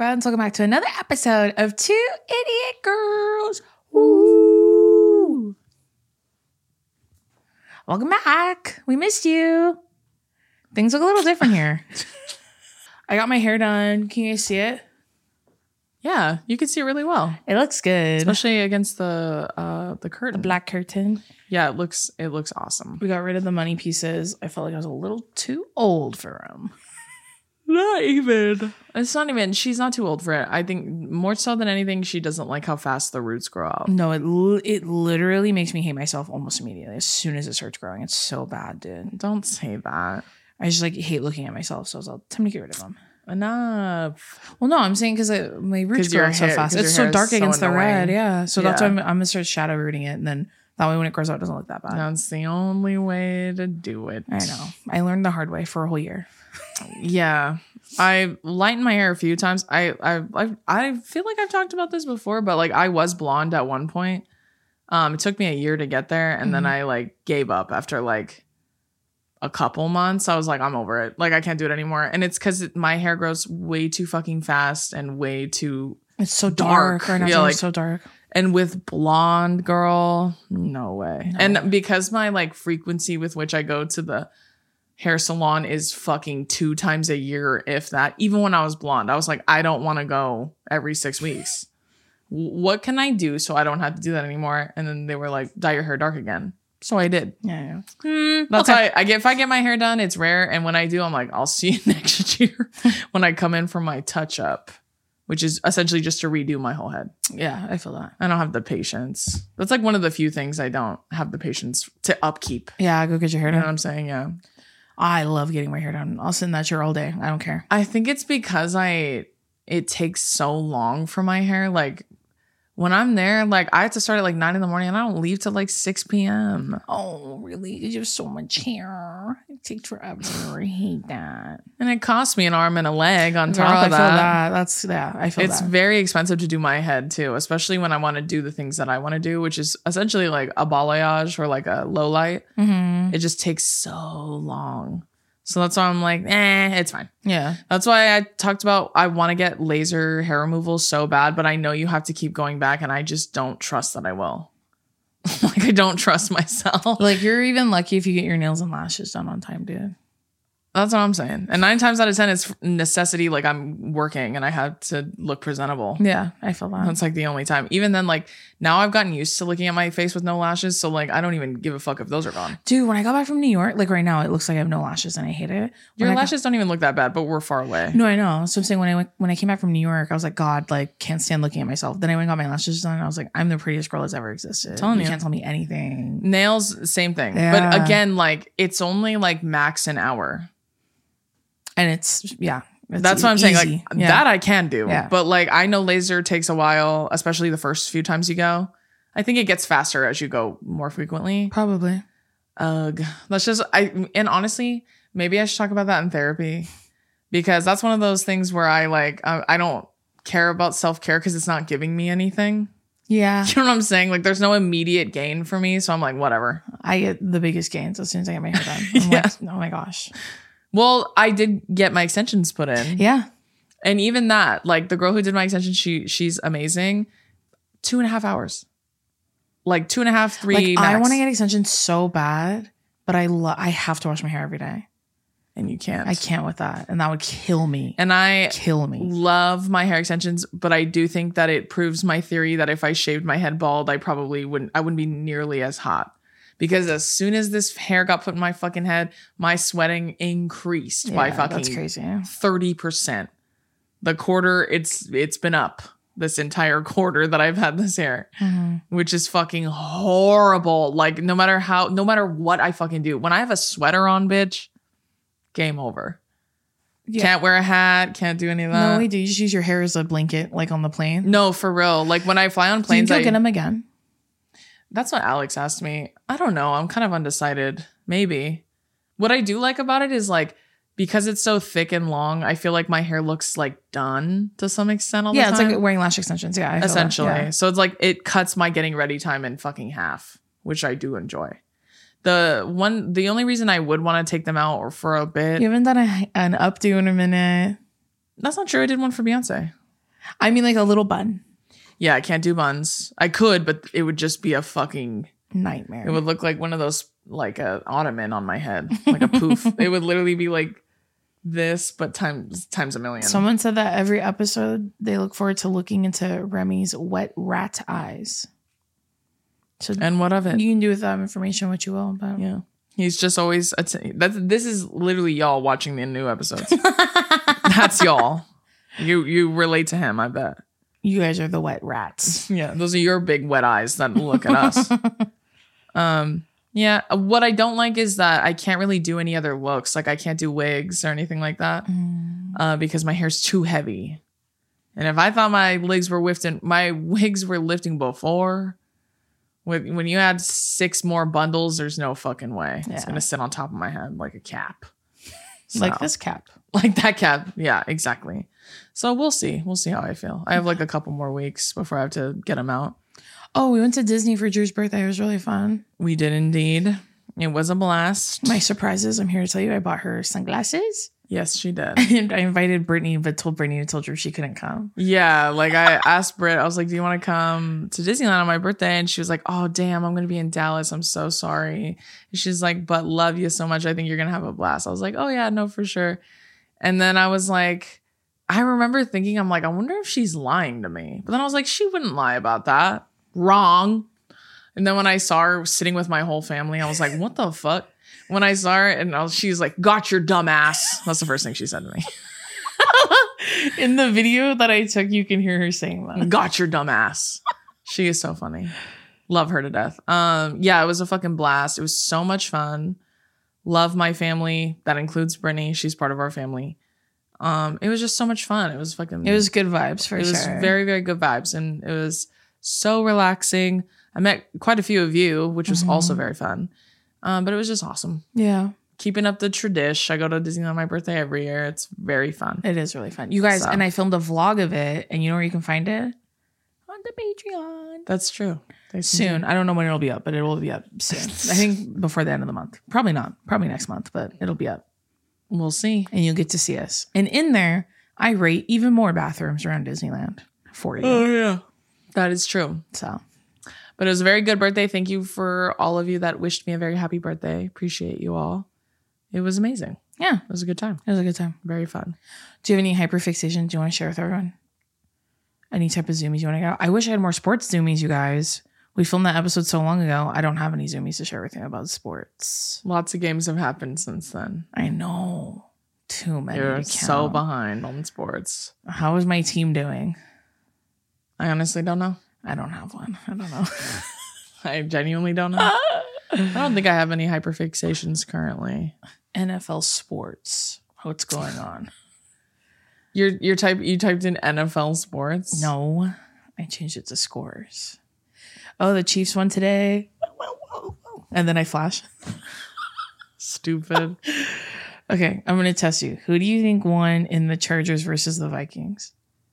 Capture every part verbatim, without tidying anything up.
friends. Welcome back to another episode of Two Idiot Girls. Woo! Welcome back. We missed you. Things look a little different here. I got my hair done. Can you see it? Yeah, you can see it really well. It looks good. Especially against the uh, the curtain. The black curtain. Yeah, it looks it looks awesome. We got rid of the money pieces. I felt like I was a little too old for them. Not even. It's not even. She's not too old for it. I think more so than anything, she doesn't like how fast the roots grow out. No, it l- it literally makes me hate myself almost immediately as soon as it starts growing. It's so bad, dude. Don't say that. I just like hate looking at myself. So I was like, time to get rid of them. Enough. Well, no, I'm saying because my roots grow out so hair, fast. It's so dark so against annoying. The red. Yeah. So yeah. that's why I'm, I'm going to start shadow rooting it. And then that way when it grows out, it doesn't look that bad. That's the only way to do it. I know. I learned the hard way for a whole year. Yeah. I lightened my hair a few times. I, I I I feel like I've talked about this before, but like I was blonde at one point. Um, it took me a year to get there, and mm-hmm. then I like gave up after like a couple months. I was like, I'm over it. Like I can't do it anymore. And it's because my hair grows way too fucking fast and way too. It's so dark. dark. Right now, yeah, like, so dark. And with blonde, girl, no way. No. And because my like frequency with which I go to the hair salon is fucking two times a year, if that. Even when I was blonde, I was like, I don't want to go every six weeks. W- what can I do so I don't have to do that anymore? And then they were like, dye your hair dark again. So I did. Yeah, yeah. Mm, that's okay. why I, I get if I get my hair done, it's rare. And when I do, I'm like, I'll see you next year when I come in for my touch up, which is essentially just to redo my whole head. Yeah, I feel that. I don't have the patience. That's like one of the few things I don't have the patience to upkeep. Yeah, go get your hair done. You know what I'm saying? Yeah. I love getting my hair done. I'll sit in that chair all day. I don't care. I think it's because I it takes so long for my hair. Like when I'm there, like I have to start at like nine in the morning and I don't leave till like six p.m. Oh, really? You have so much hair. It takes forever. I hate that. And it costs me an arm and a leg on Girl, top of I that. feel that. That's yeah, I feel it's that. very expensive to do my head too, especially when I want to do the things that I want to do, which is essentially like a balayage or like a low light. Mm-hmm. It just takes so long. So that's why I'm like, eh, it's fine. Yeah. That's why I talked about I want to get laser hair removal so bad, but I know you have to keep going back and I just don't trust that I will. Like I don't trust myself. Like you're even lucky if you get your nails and lashes done on time, dude. That's what I'm saying. And nine times out of ten, it's necessity. Like I'm working and I have to look presentable. Yeah, I feel that. That's like the only time. Even then, like now I've gotten used to looking at my face with no lashes. So like I don't even give a fuck if those are gone. Dude, when I got back from New York, like right now, it looks like I have no lashes and I hate it. Your when lashes got- don't even look that bad, but we're far away. No, I know. So I'm saying when I went, when I came back from New York, I was like, God, like can't stand looking at myself. Then I went and got my lashes done and I was like, I'm the prettiest girl that's ever existed. Telling you, you. can't tell me anything. Nails, same thing. Yeah. But again, like it's only like max an hour. And it's, yeah. It's That's what I'm easy. saying. Like yeah. that I can do. Yeah. But like I know laser takes a while, especially the first few times you go. I think it gets faster as you go more frequently. Probably. Ugh. That's just I and honestly, maybe I should talk about that in therapy. Because that's one of those things where I like I, I don't care about self-care because it's not giving me anything. Yeah. You know what I'm saying? Like there's no immediate gain for me. So I'm like, whatever. I get the biggest gains as soon as I get my hair done. I'm Yeah. like, oh my gosh. Well, I did get my extensions put in. Yeah. And even that, like the girl who did my extensions, she she's amazing. Two and a half hours. Like two and a half, three. Like I max. want to get extensions so bad, but I lo- I have to wash my hair every day. And you can't. I can't with that. And that would kill me. And I kill me. love my hair extensions, but I do think that it proves my theory that if I shaved my head bald, I probably wouldn't I wouldn't be nearly as hot. Because as soon as this hair got put in my fucking head, my sweating increased Yeah, by fucking that's crazy. thirty percent. The quarter, it's it's been up this entire quarter that I've had this hair, Mm-hmm. which is fucking horrible. Like no matter how, no matter what I fucking do, when I have a sweater on, bitch, game over. Yeah. Can't wear a hat, can't do any of that. No, we do. You just use your hair as a blanket, like on the plane. No, for real. Like when I fly on Do you planes, go I get them again? That's what Alex asked me. I don't know. I'm kind of undecided. Maybe. What I do like about it is like, because it's so thick and long, I feel like my hair looks like done to some extent all Yeah, the time. it's like wearing lash extensions. Yeah, I feel that. Essentially. Yeah. So it's like, it cuts my getting ready time in fucking half, which I do enjoy. The one, the only reason I would want to take them out or for a bit. You haven't done a, an updo in a minute. That's not true. I did one for Beyonce. I mean, like a little bun. Yeah, I can't do buns. I could, but it would just be a fucking Nightmare. It would look like one of those, like a ottoman on my head, like a poof. It would literally be like this, but times times a million. Someone said that every episode they look forward to looking into Remy's wet rat eyes. So and what of it? You can do with that information what you will, but yeah, he's just always. That's this is literally y'all watching the new episodes. That's y'all. You you relate to him, I bet. You guys are the wet rats. Yeah, those are your big wet eyes that look at us. um, yeah. What I don't like is that I can't really do any other looks. Like I can't do wigs or anything like that, mm. uh, because my hair's too heavy. And if I thought my legs were lifting, my wigs were lifting before. When when you add six more bundles, there's no fucking way yeah. It's gonna sit on top of my head like a cap. So, like this cap. Like that cap. Yeah, exactly. So we'll see. We'll see how I feel. I have like a couple more weeks before I have to get them out. Oh, we went to Disney for Drew's birthday. It was really fun. We did indeed. It was a blast. My surprises. I'm here to tell you I bought her sunglasses. Yes, she did. And I invited Brittany, but told Brittany to tell Drew she couldn't come. Yeah, like I asked Britt, I was like, do you want to come to Disneyland on my birthday? And she was like, oh, damn, I'm going to be in Dallas. I'm so sorry. And she's like, but love you so much. I think you're going to have a blast. I was like, oh, yeah, no, for sure. And then I was like, I remember thinking, I'm like, I wonder if she's lying to me. But then I was like, she wouldn't lie about that. Wrong. And then when I saw her sitting with my whole family, I was like, what the fuck? When I saw her and I was, she's like, got your dumb ass. That's the first thing she said to me. In the video that I took, you can hear her saying that. Got your dumb ass. She is so funny. Love her to death. Um, yeah, it was a fucking blast. It was so much fun. Love my family. That includes Brittany. She's part of our family. Um, it was just so much fun. It was fucking. It was good vibes for it sure. It was very, very good vibes, and it was so relaxing. I met quite a few of you, which was mm-hmm. also very fun. Um, but it was just awesome. Yeah. Keeping up the tradition. I go to Disney on my birthday every year. It's very fun. It is really fun. You guys, so. And I filmed a vlog of it, and you know where you can find it? On the Patreon. That's true. Soon. I don't know when it'll be up, but it will be up soon. I think before the end of the month. Probably not. Probably next month, but it'll be up. We'll see. And you'll get to see us. And in there, I rate even more bathrooms around Disneyland for you. Oh, yeah. That is true. So... But it was a very good birthday. Thank you for all of you that wished me a very happy birthday. Appreciate you all. It was amazing. Yeah. It was a good time. It was a good time. Very fun. Do you have any hyperfixations you want to share with everyone? Any type of zoomies you want to go? I wish I had more sports zoomies, you guys. We filmed that episode so long ago. I don't have any zoomies to share with you about sports. Lots of games have happened since then. I know. Too many. You're so behind on sports. How is my team doing? I honestly don't know. I don't have one. I don't know. I genuinely don't know. I don't think I have any hyperfixations currently. N F L sports. What's going on? You're you're type you typed in N F L sports? No. I changed it to scores. Oh, the Chiefs won today. And then I flash. Stupid. Okay, I'm gonna test you. Who do you think won in the Chargers versus the Vikings?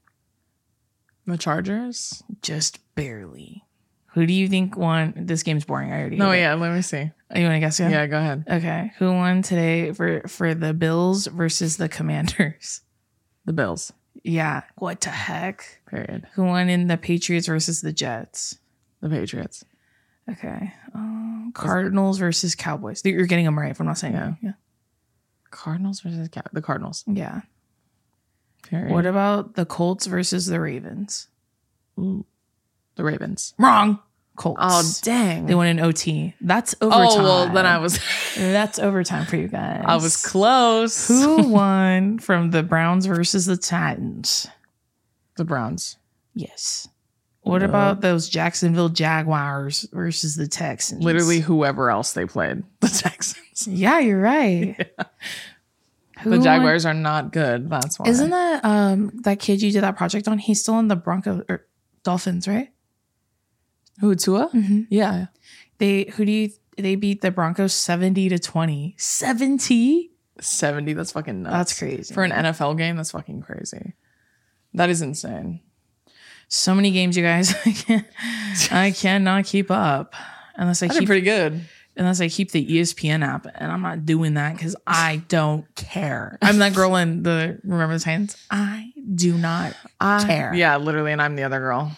The Chargers? Just barely. Who do you think won? This game's boring. I already No, yeah, let me see. Oh, you want to guess? Yeah? Yeah, go ahead. Okay. Who won today for, for the Bills versus the Commanders? The Bills. Yeah. What the heck? Period. Who won in the Patriots versus the Jets? The Patriots. Okay. Um, Cardinals versus Cowboys. You're getting them right if I'm not saying yeah. that. Yeah. Cardinals versus Cow- the Cardinals. Yeah. Period. What about the Colts versus the Ravens? Ooh, the Ravens. Wrong. Colts. Oh, dang. They went in O T. That's overtime. Oh, well, then I was... That's overtime for you guys. I was close. Who won from the Browns versus the Titans? The Browns. Yes. What no. about those Jacksonville Jaguars versus the Texans? Literally whoever else they played. The Texans. Yeah, you're right. Yeah. The Jaguars won? Are not good. That's why. Isn't that um that kid you did that project on? He's still in the Broncos or Dolphins, right? Who, Tua? Mm-hmm. Yeah. They who do you they beat the Broncos seventy to twenty. seventy? seventy, that's fucking nuts. That's crazy. For an N F L game, that's fucking crazy. That is insane. So many games, you guys. I can't I cannot keep up. Unless I, I keep pretty good. unless I keep the E S P N app, and I'm not doing that because I don't care. I'm that girl in the Remember the Titans. I do not I, care. Yeah, literally, and I'm the other girl.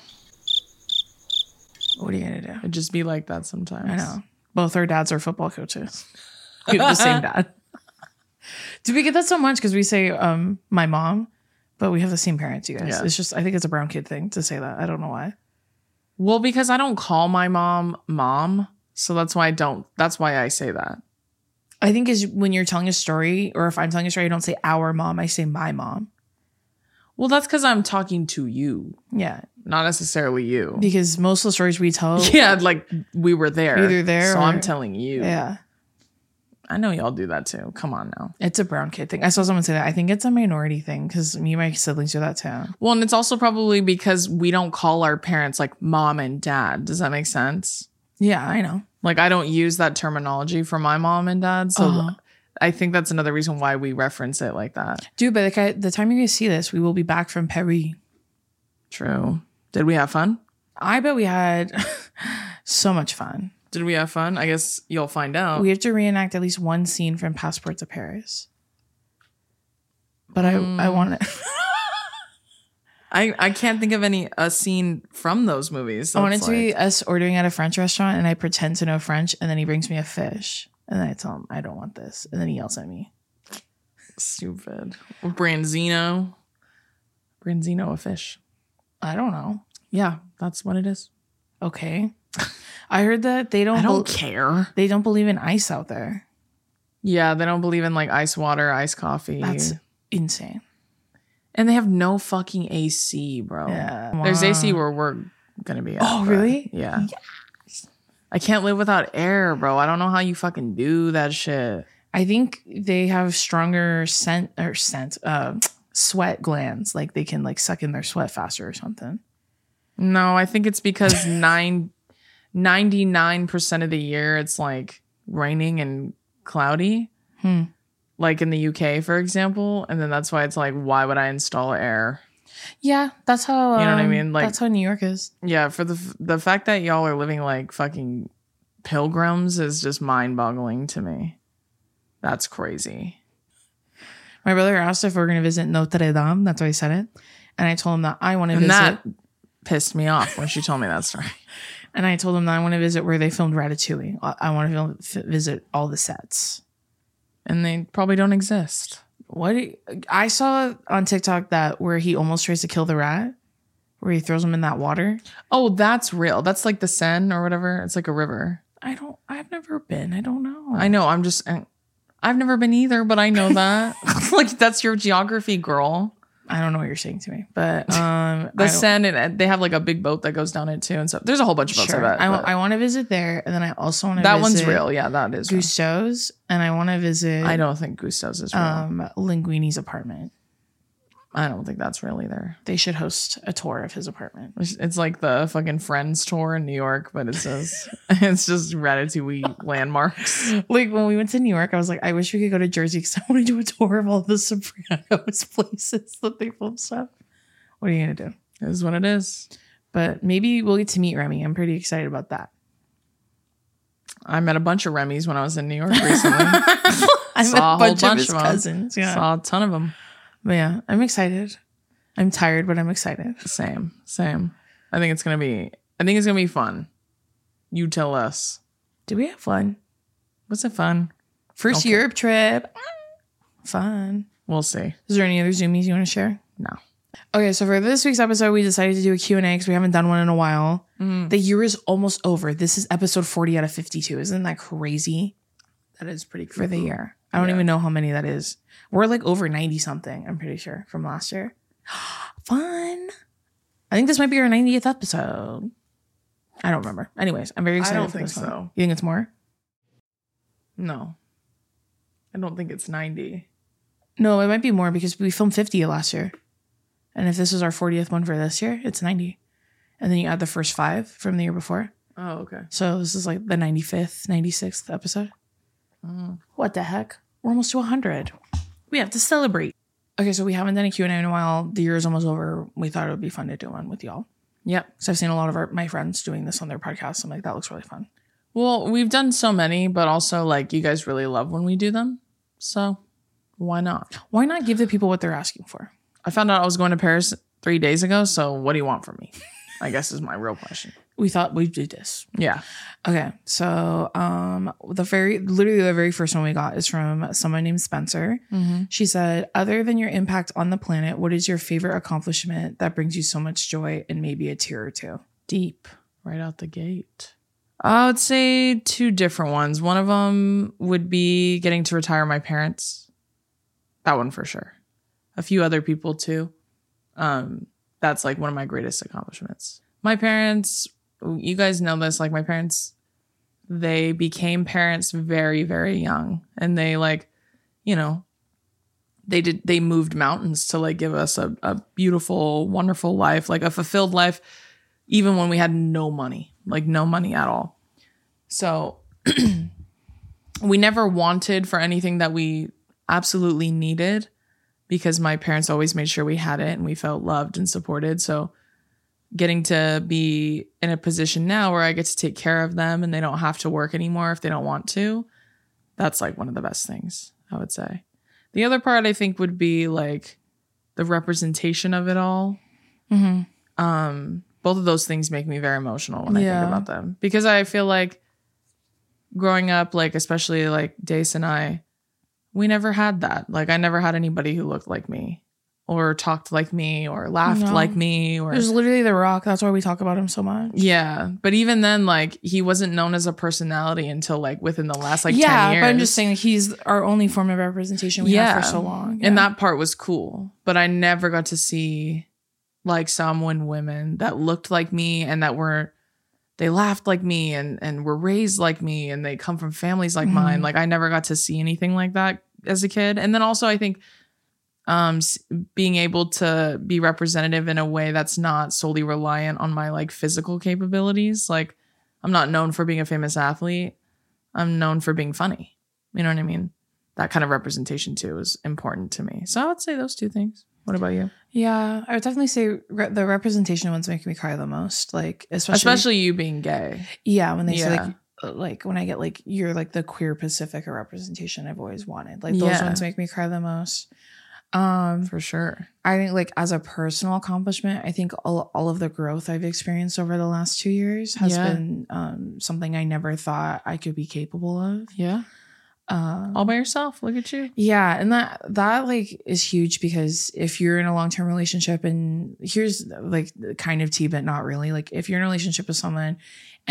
What are you gonna do? It'd just be like that sometimes. I know. Both our dads are football coaches. We have the same dad. Do we get that so much? Because we say um my mom, but we have the same parents, you guys. Yeah. It's just, I think it's a brown kid thing to say that. I don't know why. Well, because I don't call my mom mom, so that's why I don't. That's why I say that. I think is when you're telling a story, or if I'm telling a story, I don't say our mom, I say my mom. Well, that's because I'm talking to you, Yeah. not necessarily you. Because most of the stories we tell. Yeah, like we were there. Either there So or- I'm telling you. Yeah. I know y'all do that too. Come on now. It's a brown kid thing. I saw someone say that. I think it's a minority thing because me and my siblings do that too. Well, and it's also probably because we don't call our parents like mom and dad. Does that make sense? Yeah, I know. Like I don't use that terminology for my mom and dad. So Uh-huh. I think that's another reason wwhy we reference it like that. Dude, but the, the time you guys see this, we will be back from Paris. True. Did we have fun? I bet we had so much fun. Did we have fun? I guess you'll find out. We have to reenact at least one scene from Passport to Paris. But Mm. I, I want to. I, I can't think of any a scene from those movies. I want it that's to be like- us ordering at a French restaurant, and I pretend to know French, and then he brings me a fish, and then I tell him I don't want this, and then he yells at me. stupid. Branzino. Branzino, a fish. I don't know. Yeah, that's what it is. Okay. I heard that they don't. I don't bel- care. They don't believe in ice out there. Yeah, they don't believe in like ice water, ice coffee. That's insane. And they have no fucking A C, bro. Yeah. There's A C Wow. where we're gonna be at. Oh, but really? Yeah. I can't live without air, bro. I don't know how you fucking do that shit. I think they have stronger scent or scent, uh, sweat glands. Like they can like suck in their sweat faster or something. No, I think it's because nine, ninety-nine percent of the year it's like raining and cloudy. Hmm. Like in the U K, for example. And then that's why it's like, why would I install air? Yeah, that's how. Um, You know what I mean? Like- that's how New York is. Yeah, for the f- the fact that y'all are living like fucking pilgrims is just mind-boggling to me. That's crazy. My brother asked if we are going to visit Notre Dame. That's why I said it, and I told him that I want to And visit. that pissed me off when she told me that story. And I told him that I want to visit where they filmed Ratatouille. I, I want to film, f- visit all the sets. And they probably don't exist. What do you- I saw on TikTok that where he almost tries to kill the rat, where he throws him in that water. Oh, that's real. That's like the Seine or whatever. It's like a river. I don't. I've never been. I don't know. I know. I'm just. I've never been either, but I know that. Like that's your geography, girl. I don't know what you're saying to me, but um, The I- Seine, and they have like a big boat that goes down it too, and stuff. There's a whole bunch of boats. Sure. I bet, I, but I want to visit there, and then I also want to. that visit one's real. Yeah, that is real. Gusteau's, and I want to visit. I don't think Gusto's is real. Um, Linguini's apartment. I don't think that's real either. They should host a tour of his apartment. It's, it's like the fucking Friends tour in New York, but it says it's just Ratatouille landmarks. Like when we went to New York, I was like, I wish we could go to Jersey because I want to do a tour of all the Sopranos places that they film stuff. What are you gonna do? It is what it is. But maybe we'll get to meet Remy. I'm pretty excited about that. I met a bunch of Remy's when I was in New York recently. I met Saw a a whole bunch of bunch his of 'em. cousins. Yeah. Saw a ton of them. But yeah, I'm excited. I'm tired, but I'm excited. Same, same. I think it's gonna be. I think it's gonna be fun. You tell us. Did we have fun? Was it fun? First Okay. Europe trip. Fun. We'll see. Is there any other Zoomies you want to share? No. Okay, so for this week's episode, we decided to do a Q and A because we haven't done one in a while. Mm. The year is almost over. This is episode forty out of fifty-two. Isn't that crazy That is pretty for the year? I don't Yeah. even know how many that is. We're like over ninety something, I'm pretty sure, from last year. Fun. I think this might be our ninetieth episode. I don't remember. Anyways, I'm very I excited don't for think this one. so. You think it's more? No. I don't think it's ninety. No, it might be more because we filmed fifty last year. And if this is our fortieth one for this year, it's ninety. And then you add the first five from the year before. Oh, okay. So this is like the ninety-fifth, ninety-sixth episode. Mm. What the heck? We're almost to one hundred. We have to celebrate. Okay, so we haven't done a Q and A in a while. The year is almost over. We thought it would be fun to do one with y'all. Yep. So I've seen a lot of our, my friends doing this on their podcasts. I'm like, that looks really fun. Well, we've done so many, but also like you guys really love when we do them. So why not? Why not give the people what they're asking for? I found out I was going to Paris three days ago. So what do you want from me? I guess is my real question. We thought we'd do this. Yeah. Okay. So um, the very, literally the very first one we got is from someone named Spencer. Mm-hmm. She said, other than your impact on the planet, what is your favorite accomplishment that brings you so much joy and maybe a tear or two? Deep. Right out the gate. I would say two different ones. One of them would be getting to retire my parents. That one for sure. A few other people too. Um, that's like one of my greatest accomplishments. My parents, you guys know this, like my parents, they became parents very, very young. And they like, you know, they did, they moved mountains to like give us a, a beautiful, wonderful life, like a fulfilled life, even when we had no money, like no money at all. So we never wanted for anything that we absolutely needed because my parents always made sure we had it and we felt loved and supported. So getting to be in a position now where I get to take care of them and they don't have to work anymore if they don't want to, that's like one of the best things, I would say. The other part I think would be like the representation of it all. Mm-hmm. Um, both of those things make me very emotional when Yeah. I think about them because I feel like growing up, like especially like Dace and I, we never had that. Like I never had anybody who looked like me or talked like me or laughed No. like me or It was literally The Rock. That's why we talk about him so much. yeah. But even then, like he wasn't known as a personality until like within the last like yeah, ten years. but I'm just saying he's our only form of representation we Yeah. had for so long. Yeah. And that part was cool. But I never got to see like someone women that looked like me and that were they laughed like me and and were raised like me and they come from families like Mhm. mine. Like I never got to see anything like that as a kid. And then also I think um s- being able to be representative in a way that's not solely reliant on my like physical capabilities. Like I'm not known for being a famous athlete. I'm known for being funny. You know what I mean? That kind of representation too is important to me. So I would say those two things. What about you? Yeah, I would definitely say re- the representation ones make me cry the most. Like especially, Especially you being gay. yeah, when they say Yeah. like uh, like when I get like you're like the queer Pacifica representation I've always wanted. Like those Yeah. ones make me cry the most. Um, For sure. I think like as a personal accomplishment, I think all, all of the growth I've experienced over the last two years has Yeah. been um, something I never thought I could be capable of. Yeah. Um, All by yourself. Look at you. Yeah, and that that like is huge because if you're in a long-term relationship and here's like kind of tea but not really, like if you're in a relationship with someone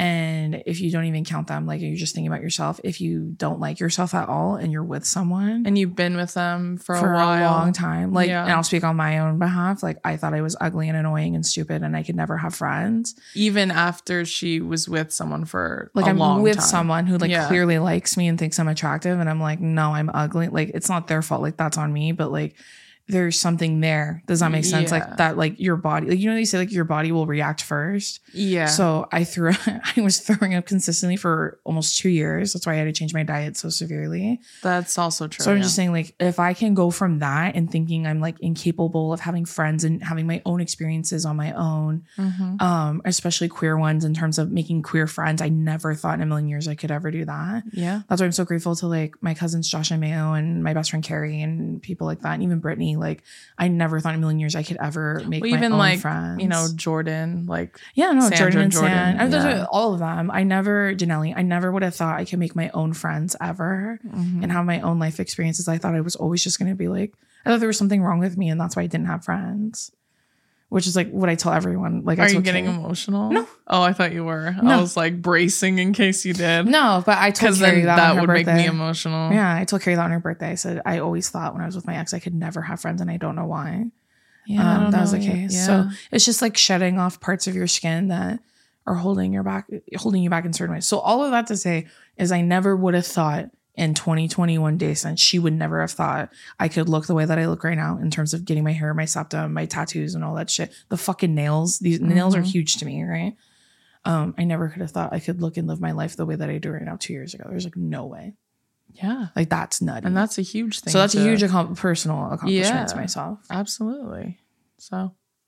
and if you don't even count them, like you're just thinking about yourself, if you don't like yourself at all and you're with someone And you've been with them for, for a while. long time, like Yeah. and I'll speak on my own behalf, like I thought I was ugly and annoying and stupid and I could never have friends. Even after she was with someone for Like a I'm long with time. someone who like Yeah. clearly likes me and thinks I'm attractive and I'm like, no, I'm ugly. Like it's not their fault. Like that's on me. But like there's something there. Does that make sense? Yeah. Like that, like your body, like you know, they say like your body will react first. Yeah. So I threw I was throwing up consistently for almost two years. That's why I had to change my diet so severely. That's also true. So I'm yeah. just saying, like, if I can go from that and thinking I'm like incapable of having friends and having my own experiences on my own, Mhm. um, especially queer ones in terms of making queer friends, I never thought in a million years I could ever do that. Yeah. That's why I'm so grateful to like my cousins Josh and Mayo and my best friend Carrie and people like that, and even Brittany. Like, I never thought in a million years I could ever make Well, my even own like, friends. you know, Jordan, like, yeah, no, Sandra Jordan and Jordan, Stan. I mean, those yeah. are all of them. I never, Janelle, I never would have thought I could make my own friends ever mhm. and have my own life experiences. I thought I was always just going to be like, I thought there was something wrong with me, and that's why I didn't have friends. Which is like what I tell everyone. Like, Are it's you okay. getting emotional? No. Oh, I thought you were. I No. was like bracing in case you did. No, but I told Because Carrie then that, that on her would make birthday. me emotional. Yeah, I told Carrie that on her birthday. I said I always thought when I was with my ex I could never have friends, and I don't know why. Yeah, I um, don't that was the know. case. Yeah. So it's just like shedding off parts of your skin that are holding your back, holding you back in certain ways. So all of that to say is, I never would have thought in twenty twenty-one days since she would never have thought I could look the way that I look right now in terms of getting my hair, my septum, my tattoos, and all that shit. The fucking nails, these nails are Mhm. huge to me, right? Um, I never could have thought I could look and live my life the way that I do right now two years ago. There's like no way. Yeah. Like that's nutty. And that's a huge thing. so that's a to- huge accom- personal accomplishment Yeah. to myself. Absolutely. So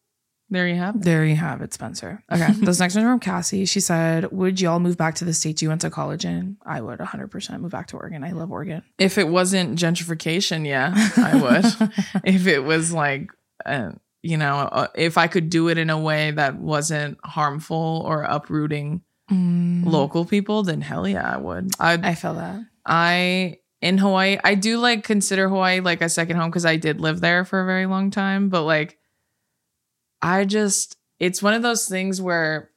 There you have it. There you have it, Spencer. Okay. This next one's from Cassie. She said, would y'all move back to the states you went to college in? I would one hundred percent move back to Oregon. I love Oregon. If it wasn't gentrification, yeah, I would. If it was like, uh, you know, uh, if I could do it in a way that wasn't harmful or uprooting mm. local people, then hell yeah, I would. I'd, I feel that. I, in Hawaii, I do like consider Hawaii like a second home because I did live there for a very long time. But like, I just, it's one of those things where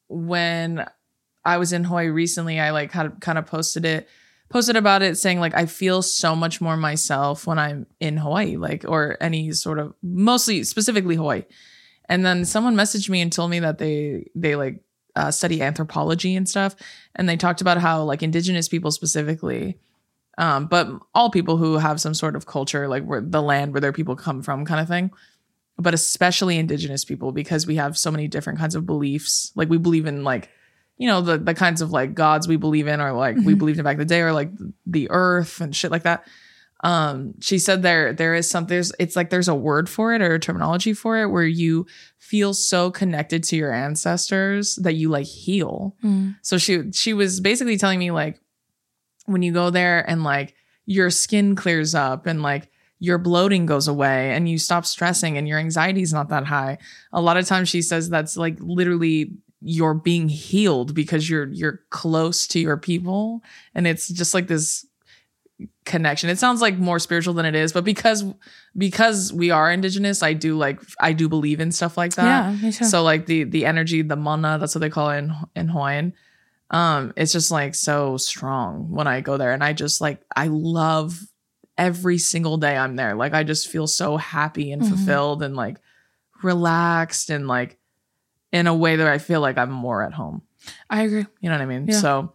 when I was in Hawaii recently, I like had kind of posted it, posted about it saying like, I feel so much more myself when I'm in Hawaii, like, or any sort of, mostly specifically Hawaii. And then someone messaged me and told me that they, they like uh, study anthropology and stuff. And they talked about how like indigenous people specifically, um, but all people who have some sort of culture, like where the land where their people come from kind of thing, but especially indigenous people, because we have so many different kinds of beliefs. Like we believe in like, you know, the, the kinds of like gods we believe in, or like mm-hmm. we believed in back in the day, or like the earth and shit like that. Um, she said there, there is some, there's, it's like, there's a word for it or a terminology for it where you feel so connected to your ancestors that you like heal. Mm. So she, she was basically telling me like, when you go there and like your skin clears up and like, your bloating goes away and you stop stressing and your anxiety is not that high. A lot of times she says that's like literally you're being healed because you're you're close to your people, and it's just like this connection. It sounds like more spiritual than it is, but because because we are indigenous, I do like I do believe in stuff like that. Yeah, me too. So like the the energy, the mana, that's what they call it in in Hawaiian. Um, it's just like so strong when I go there, and I just like I love every single day I'm there. Like I just feel so happy and mm-hmm. fulfilled and like relaxed and like in a way that I feel like I'm more at home. I agree. You know what I mean? Yeah. So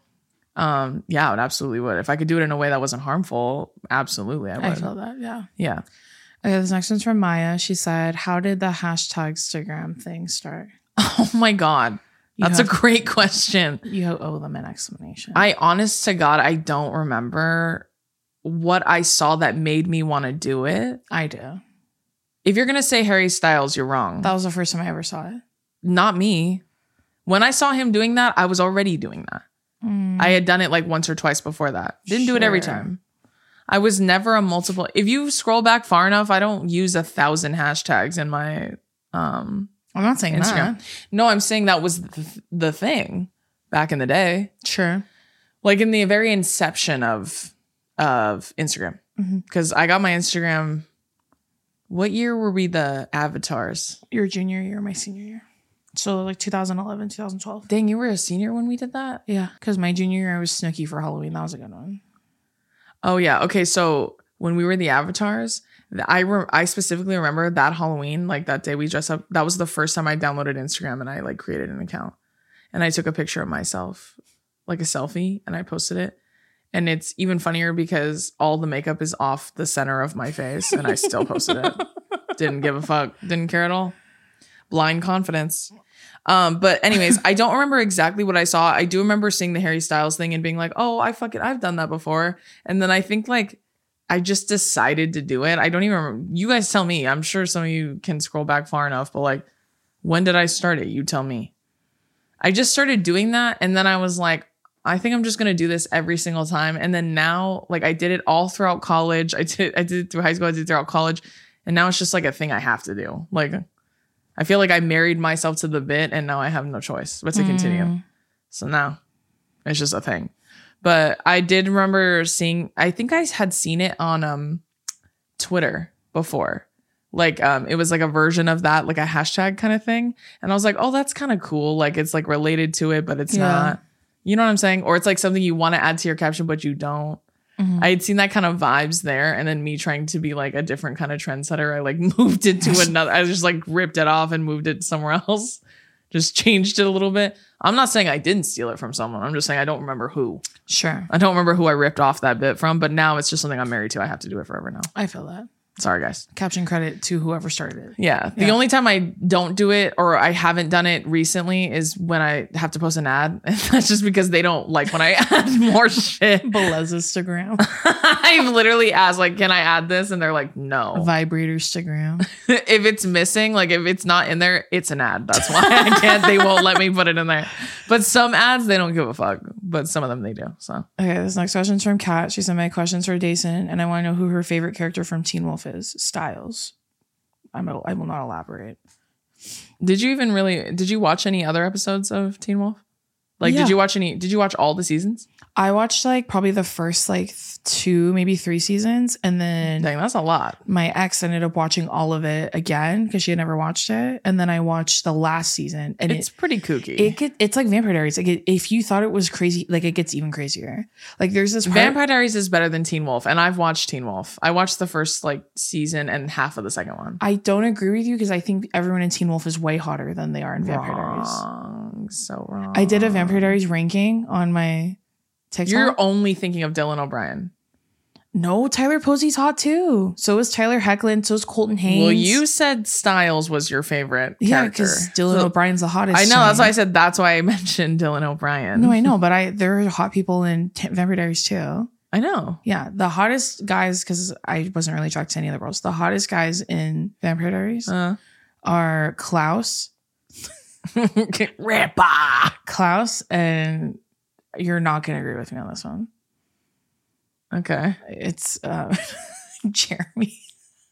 um yeah, I would absolutely would. If I could do it in a way that wasn't harmful, absolutely I would. I feel that, yeah. Yeah. Okay, this next one's from Maya. She said, how did the hashtag Instagram thing start? Oh my God. You That's have, a great question. You owe them an explanation. I honest to God, I don't remember what I saw that made me want to do it. I do. If you're going to say Harry Styles, you're wrong. That was the first time I ever saw it. Not me. When I saw him doing that, I was already doing that. Mm. I had done it like once or twice before that. Didn't sure. do it every time. I was never a multiple. If you scroll back far enough, I don't use a thousand hashtags in my um I'm not saying Instagram. That. No, I'm saying that was the, the thing back in the day. Sure. Like in the very inception of of Instagram, because mm-hmm. I got my Instagram. What year were we the avatars? Your junior year, my senior year. So like two thousand eleven, two thousand twelve. Dang, you were a senior when we did that? Yeah, because my junior year I was Snooki for Halloween. That was a good one. Oh yeah. Okay, so when we were the avatars, I re- I specifically remember that Halloween, like that day we dressed up. That was the first time I downloaded Instagram and I like created an account, and I took a picture of myself, like a selfie, and I posted it. And it's even funnier because all the makeup is off the center of my face and I still posted it. Didn't give a fuck. Didn't care at all. Blind confidence. Um, but anyways, I don't remember exactly what I saw. I do remember seeing the Harry Styles thing and being like, oh, I fucking, I've done that before. And then I think like, I just decided to do it. I don't even remember. You guys tell me. I'm sure some of you can scroll back far enough, but like, when did I start it? You tell me. I just started doing that. And then I was like, I think I'm just going to do this every single time. And then now, like I did it all throughout college. I did, I did it through high school. I did it throughout college. And now it's just like a thing I have to do. Like, I feel like I married myself to the bit and now I have no choice but to mm. continue. So now it's just a thing. But I did remember seeing, I think I had seen it on um Twitter before. Like, um, it was like a version of that, like a hashtag kind of thing. And I was like, oh, that's kind of cool. Like it's like related to it, but it's yeah. not. You know what I'm saying? Or it's like something you want to add to your caption, but you don't. Mm-hmm. I had seen that kind of vibes there. And then me trying to be like a different kind of trendsetter, I like moved it to another. I just like ripped it off and moved it somewhere else. Just changed it a little bit. I'm not saying I didn't steal it from someone. I'm just saying I don't remember who. Sure. I don't remember who I ripped off that bit from, but now it's just something I'm married to. I have to do it forever now. I feel that. Sorry, guys. Caption credit to whoever started it. Yeah. The Yeah. only time I don't do it or I haven't done it recently is when I have to post an ad. And that's just because they don't like when I add more shit. Belez Instagram. I've literally asked, like, can I add this? And they're like, no. Vibrator Instagram. If it's missing, like if it's not in there, it's an ad. That's why I can't. They won't let me put it in there. But some ads, they don't give a fuck. But some of them they do. So Okay, this next question's from Kat. She said, my question's for Dason, and I want to know who her favorite character from Teen Wolf is. Styles. I'm a, I will not elaborate. did you even really did you watch any other episodes of Teen Wolf? Like Yeah. did you watch any did you watch all the seasons? I watched like probably the first like th- two, maybe three seasons, and then Dang, that's a lot. my ex ended up watching all of it again because she had never watched it, and then I watched the last season, and It's it pretty kooky. it get, it's like Vampire Diaries. Like it, if you thought it was crazy, like it gets even crazier. Like there's this part, Vampire Diaries is better than Teen Wolf, and I've watched Teen Wolf. I watched the first like season and half of the second one. I don't agree with you because I think everyone in Teen Wolf is way hotter than they are in Vampire Diaries. Wrong. So wrong. I did a Vampire Diaries ranking on my TikTok. You're only thinking of Dylan O'Brien. No, Tyler Posey's hot too. So is Tyler Hoechlin. So is Colton Haynes. Well, you said Styles was your favorite yeah, character. because Dylan So- O'Brien's the hottest. I know. to That's me. why I said that's why I mentioned Dylan O'Brien. No, I know, but I there are hot people in T- Vampire Diaries too. I know. Yeah, the hottest guys, because I wasn't really attracted to any of the girls. The hottest guys in Vampire Diaries Uh, are Klaus, Ripper. Klaus, and you're not gonna agree with me on this one. Okay. It's uh, Jeremy.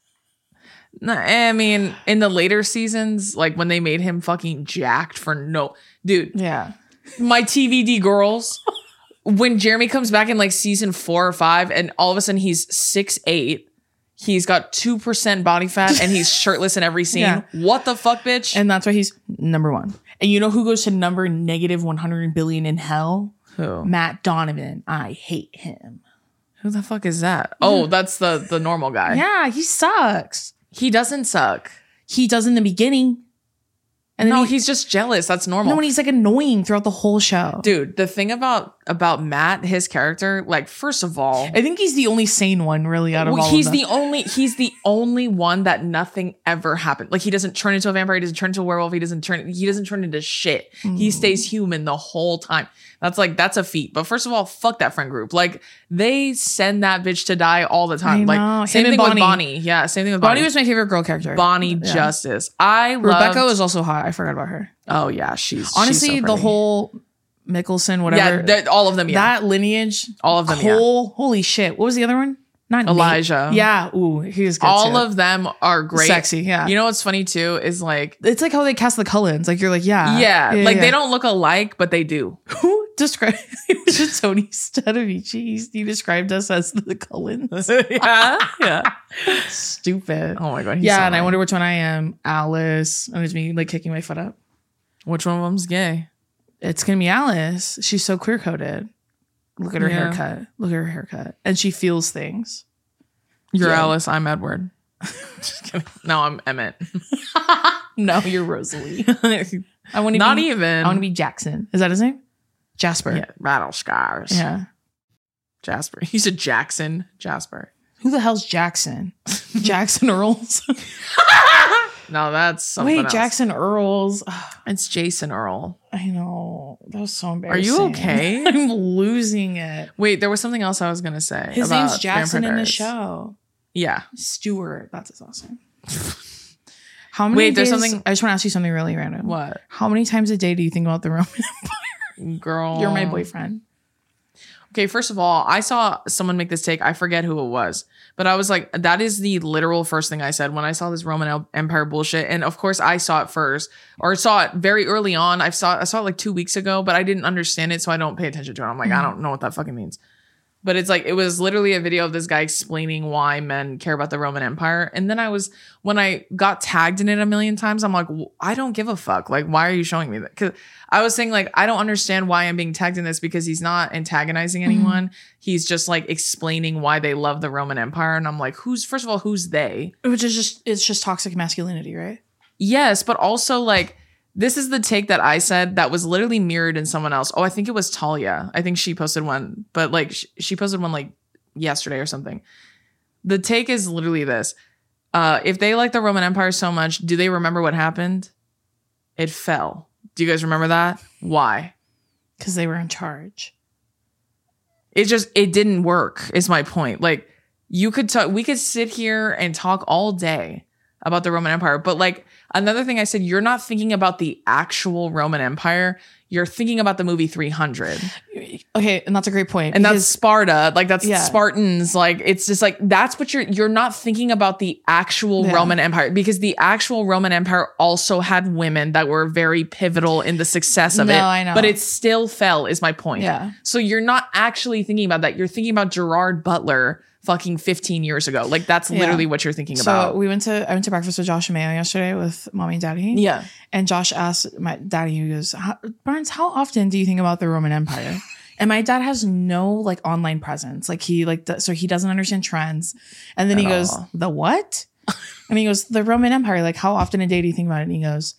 No, I mean, in the later seasons, like when they made him fucking jacked for no, dude, Yeah, my T V D girls. When Jeremy comes back in like season four or five, and all of a sudden he's six eight, he's got two percent body fat, and he's shirtless in every scene. Yeah. What the fuck, bitch? and that's why he's number one. And you know who goes to number negative one hundred billion in hell? Who? Matt Donovan. I hate him. Who the fuck is that? Oh, that's the the normal guy. Yeah, he sucks. He doesn't suck. He does in the beginning. And then No, he, he's just jealous. That's normal. no, and he's like annoying throughout the whole show. Dude, the thing about about Matt, his character, like first of all, I think he's the only sane one really out of well, all he's of them. the only he's the only one that nothing ever happened. Like he doesn't turn into a vampire, he doesn't turn into a werewolf, he doesn't turn he doesn't turn into shit. He stays human the whole time. That's like that's a feat. But first of all, fuck that friend group. Like they send that bitch to die all the time. I know. Like same Him and thing with Bonnie. Bonnie. Yeah, same thing with Bonnie Bonnie. was my favorite girl character. Bonnie Yeah. Justice. I love Rebecca was also hot. I forgot about her. Oh yeah, she's Honestly, she's so the pretty. whole Mickelson, whatever. yeah, that- all of them. Yeah, That lineage. all of them. Yeah. Cole, holy shit. What was the other one? Not Nate. Elijah. Yeah. Ooh, he was good all too. of them are great. Sexy, yeah. You know what's funny too is like It's like how they cast the Cullens. Like you're like, yeah. yeah, like yeah. they don't look alike, but they do. Who described it was just Tony Stanovici. He, he described us as the Cullens. yeah, yeah. Stupid. Oh my god. he's yeah, so and I annoying. wonder which one I am. Alice. And it's me like kicking my foot up. which one of them's gay. It's gonna be Alice. She's so queer coded. Look at her Yeah. haircut. Look at her haircut. And she feels things. You're Yeah. Alice. I'm Edward. Just kidding. No, I'm Emmett. No, you're Rosalie. I want to Not be, even. I want to be Jackson. Is that his name? Jasper. yeah, rattle scars. Yeah. Jasper. He said Jackson. Jasper. Who the hell's Jackson? Jackson Earls. No, that's something Wait, else. Jackson Earls. It's Jason Earl. I know. That was so Are embarrassing. you okay? I'm losing it. Wait, there was something else I was gonna say. His about name's Jackson Vampire in the Diaries. show. Yeah. Stewart. That's his last name. How many Wait, there's days- something- I just want to ask you something really random. What? How many times a day do you think about the Roman? Girl. You're my boyfriend. Okay, first of all, I saw someone make this take. I forget who it was, but I was like, that is the literal first thing I said when I saw this Roman El- Empire bullshit. And of course, I saw it first, or saw it very early on. I saw I saw it like two weeks ago, but I didn't understand it, so I don't pay attention to it. I'm like, I don't know what that fucking means. But it's like, it was literally a video of this guy explaining why men care about the Roman Empire. And then I was, when I got tagged in it a million times, I'm like, well, I don't give a fuck. Like, why are you showing me that? Because I was saying, like, I don't understand why I'm being tagged in this, because he's not antagonizing anyone. Mm-hmm. He's just like explaining why they love the Roman Empire. And I'm like, who's, first of all, who's they? Which is just, it's just toxic masculinity, right? Yes, but also like, this is the take that I said that was literally mirrored in someone else. Oh, I think it was Talia. I think she posted one, but like sh- she posted one like yesterday or something. The take is literally this. Uh, if they like the Roman Empire so much, do they remember what happened? It fell. Do you guys remember that? Why? Because they were in charge. It just, it didn't work, is my point. Like, you could talk, we could sit here and talk all day about the Roman Empire. But like, another thing I said, you're not thinking about the actual Roman Empire. You're thinking about the movie three hundred. Okay, and that's a great point. And that's Sparta. Like, that's yeah. Spartans. Like, it's just like, that's what you're, you're not thinking about the actual yeah. Roman Empire, because the actual Roman Empire also had women that were very pivotal in the success of no, it. I know. But it still fell, is my point. Yeah. So you're not actually thinking about that. You're thinking about Gerard Butler fucking fifteen years ago. Like, that's literally yeah. what you're thinking so about. So we went to, I went to breakfast with Josh and Mayo yesterday with mommy and daddy. Yeah. And Josh asked my daddy, he goes, Barnes, how often do you think about the Roman Empire? And my dad has no like online presence. Like he like, the, so he doesn't understand trends. And then At he goes, all. the what? And he goes, the Roman Empire. Like, how often a day do you think about it? And he goes,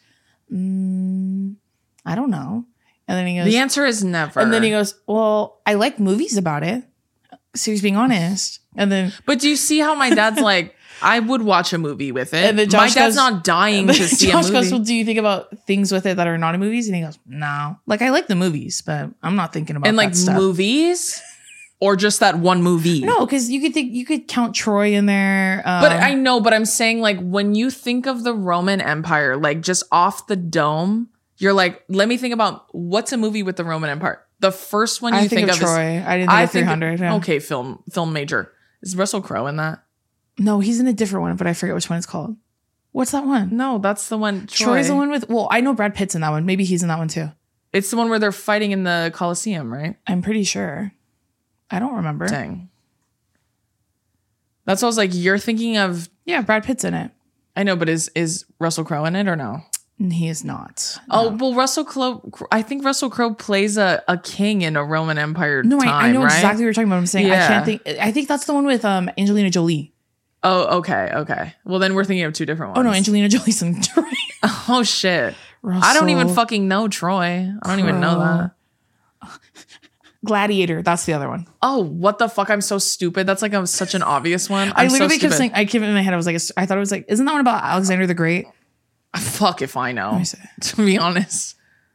mm, I don't know. And then he goes, the answer is never. And then he goes, well, I like movies about it. So he's being honest. And then, but do you see how my dad's like, I would watch a movie with it. And then Josh my dad's goes, not dying to see Josh a movie. Goes, well, do you think about things with it that are not in movies? And he goes, no. Like, I like the movies, but I'm not thinking about and that like stuff. Movies, or just that one movie. No, because you could think you could count Troy in there. Um, but I know, but I'm saying like when you think of the Roman Empire, like just off the dome, you're like, let me think about what's a movie with the Roman Empire. The first one you I think, think of, of Troy. Is, I didn't think I of three hundred. Think, yeah. Okay, film film major. Is Russell Crowe in that? No, he's in a different one, but I forget which one it's called. What's that one? No, that's the one. Troy. Troy's the one with. Well, I know Brad Pitt's in that one. Maybe he's in that one too. It's the one where they're fighting in the Colosseum, right? I'm pretty sure. I don't remember. Dang. That's what I was like. You're thinking of. Yeah, Brad Pitt's in it. I know, but is is Russell Crowe in it or no? He is not. No. Oh, well, Russell Crowe, I think Russell Crowe plays a, a king in a Roman Empire no, time, I, I know right? exactly what you're talking about. I'm saying yeah. I can't think. I think that's the one with um Angelina Jolie. Oh, okay, okay. Well, then we're thinking of two different ones. Oh, no, Angelina Jolie's in Troy. Oh, shit. Russell I don't even fucking know Troy. I don't Crow. even know that. Gladiator. That's the other one. Oh, what the fuck? I'm so stupid. That's like a, such an obvious one. I'm I literally so kept saying, I kept it in my head. I was like, I thought it was like, isn't that one about Alexander the Great? Fuck if I know, to be honest.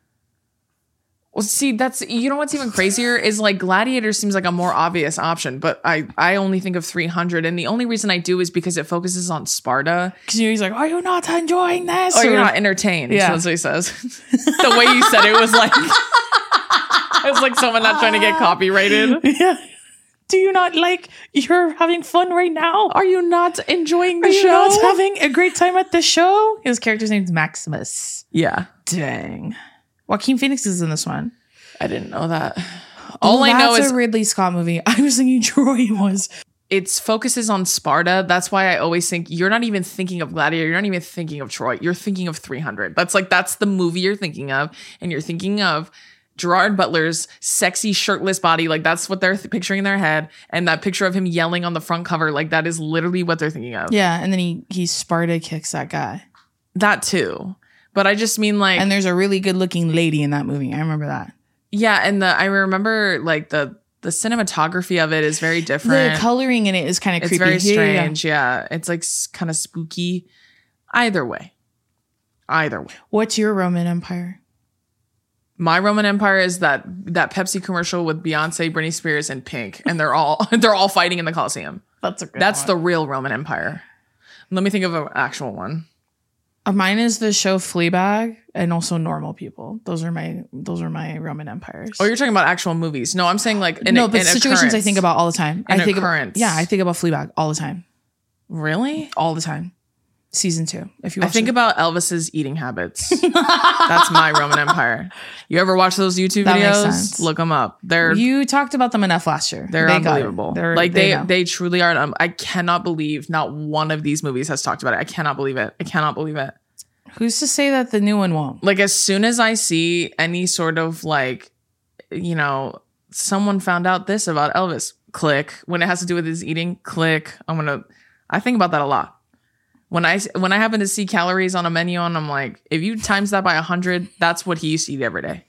Well, see, that's, you know what's even crazier is like Gladiator seems like a more obvious option, but I, I only think of three hundred. And the only reason I do is because it focuses on Sparta. Because he's like, are you not enjoying this? Or, or you're not entertained. Yeah. That's what he says. The way you said it was like, it was like someone not trying to get copyrighted. Yeah. Do you not like, you're having fun right now? Are you not enjoying the Are show? you not having a great time at the show? His character's name's Maximus. Yeah. Dang. Joaquin Phoenix is in this one. I didn't know that. All well, I know that's is a Ridley Scott movie. I was thinking Troy was. It focuses on Sparta. That's why I always think you're not even thinking of Gladiator. You're not even thinking of Troy. You're thinking of three hundred. That's like, that's the movie you're thinking of. And you're thinking of Gerard Butler's sexy shirtless body. Like that's what they're th- picturing in their head. And that picture of him yelling on the front cover. Like that is literally what they're thinking of. Yeah. And then he, he Sparta kicks that guy. That too. But I just mean like. And there's a really good looking lady in that movie. I remember that. Yeah. And the, I remember like the, the cinematography of it is very different. The coloring in it is kind of creepy. It's very yeah, strange. Yeah, yeah. It's like s- kind of spooky. Either way. Either way. What's your Roman Empire? My Roman Empire is that that Pepsi commercial with Beyonce, Britney Spears, and Pink, and they're all they're all fighting in the Coliseum. That's a good That's one. the real Roman Empire. Let me think of an actual one. Uh, mine is the show Fleabag and also Normal People. Those are my those are my Roman empires. Oh, you're talking about actual movies. No, I'm saying like in no, a, but in situations occurrence. I think about all the time. An I think occurrence. About, yeah, I think about Fleabag all the time. Really? All the time. Season two. If you I watch think it. about Elvis's eating habits. That's my Roman Empire. You ever watch those YouTube That makes videos? sense. Look them up. They're You talked about them enough last year. They're They got it. unbelievable. They're, like they they know. they truly are. Um, I cannot believe not one of these movies has talked about it. I cannot believe it. I cannot believe it. Who's to say that the new one won't? Like as soon as I see any sort of like, you know, someone found out this about Elvis, click. When it has to do with his eating, click. I'm gonna. I think about that a lot. When I when I happen to see calories on a menu and I'm like, if you times that by a hundred, that's what he used to eat every day.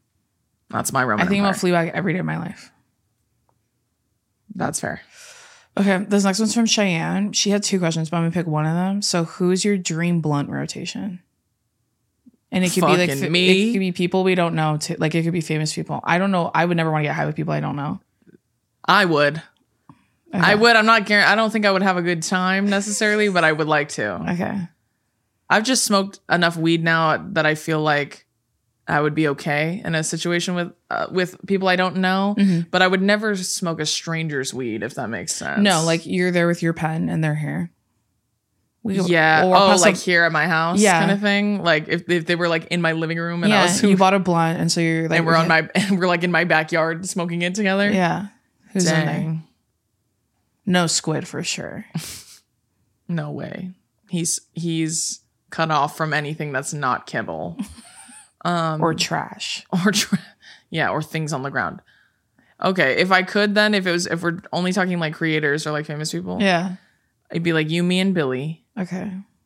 That's my Roman I think Empire. about Fleabag every day of my life. That's fair. Okay, this next one's from Cheyenne. She had two questions, but I'm gonna pick one of them. So, who's your dream blunt rotation? And it could be like Fucking me. it could be people we don't know too. Like it could be famous people. I don't know. I would never want to get high with people I don't know. I would. Okay. I would. I'm not guaranteed. I don't think I would have a good time necessarily, but I would like to. Okay. I've just smoked enough weed now that I feel like I would be okay in a situation with uh, with people I don't know. Mhm. But I would never smoke a stranger's weed, if that makes sense. No, like you're there with your pen and they're here. We go- yeah. or Oh, pass like up- here at my house, Yeah. kind of thing. Like if, if they were like in my living room and yeah, I was you bought a blunt, and so you're like, and we're on my and we're like in my backyard smoking it together. yeah. Who's in there? Dang. No squid for sure. No way. He's he's cut off from anything that's not kibble. Um Or trash. or tra- yeah, or things on the ground. Okay, if I could then if it was if we're only talking like creators or like famous people, Yeah. it'd be like you, me, and Billy. Okay.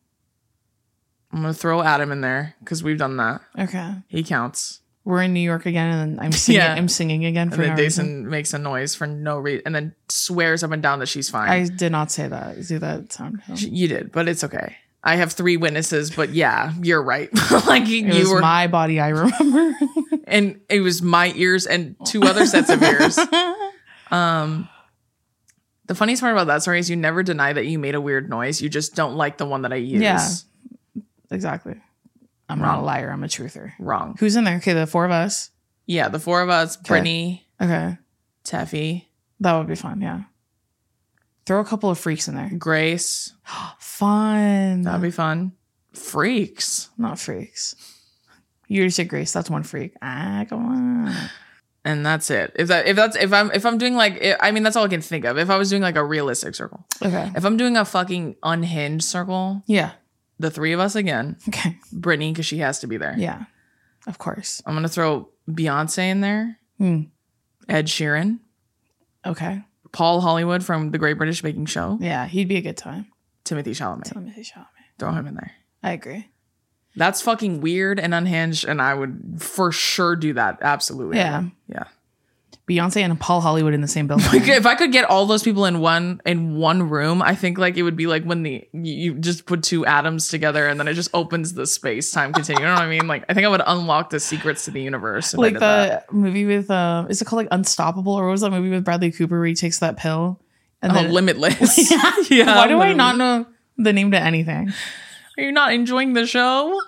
I'm gonna throw Adam in there because we've done that. Okay. He counts. We're in New York again, and then I'm singing. Yeah. I'm singing again for And then no Jason reason. makes a noise for no reason and then swears up and down that she's fine. I did not say that. Do that sound? You did, but it's okay. I have three witnesses, but yeah, you're right. like you, It was you were, my body. I remember. and it was my ears and two other sets of ears. Um, the funniest part about that story is you never deny that you made a weird noise. You just don't like the one that I use. Yeah. Exactly. I'm not a Wrong. liar. I'm a truther. Wrong. Who's in there? Okay, the four of us. Yeah, the four of us, Brittany, Okay, Teffy, that would be fun. Yeah. Throw a couple of freaks in there. Grace. Fun. That'd be fun. Freaks. Not freaks. You already said Grace. That's one freak. Ah, come on. And that's it. If that if that's if I'm if I'm doing like I mean that's all I can think of. If I was doing like a realistic circle. Okay. If I'm doing a fucking unhinged circle, Yeah. the three of us again. Okay. Brittany, because she has to be there. Yeah. Of course. I'm gonna throw Beyonce in there. Hmm. Ed Sheeran. Okay. Paul Hollywood from The Great British Baking Show. Yeah, he'd be a good time. Timothy Chalamet. Timothy Chalamet. Throw him in there. I agree. That's fucking weird and unhinged, and I would for sure do that. Absolutely. Yeah. Yeah. Beyonce and Paul Hollywood in the same building. Like, if I could get all those people in one in one room, I think like it would be like when the you, you just put two atoms together and then it just opens the space time continuum. You know what I mean? Like I think I would unlock the secrets to the universe. If I Like did the that. movie with uh, is it called like Unstoppable, or what was that movie with Bradley Cooper where he takes that pill? And Oh, then Limitless. yeah. Yeah, Why do I literally. not know the name to anything? Are you not enjoying the show?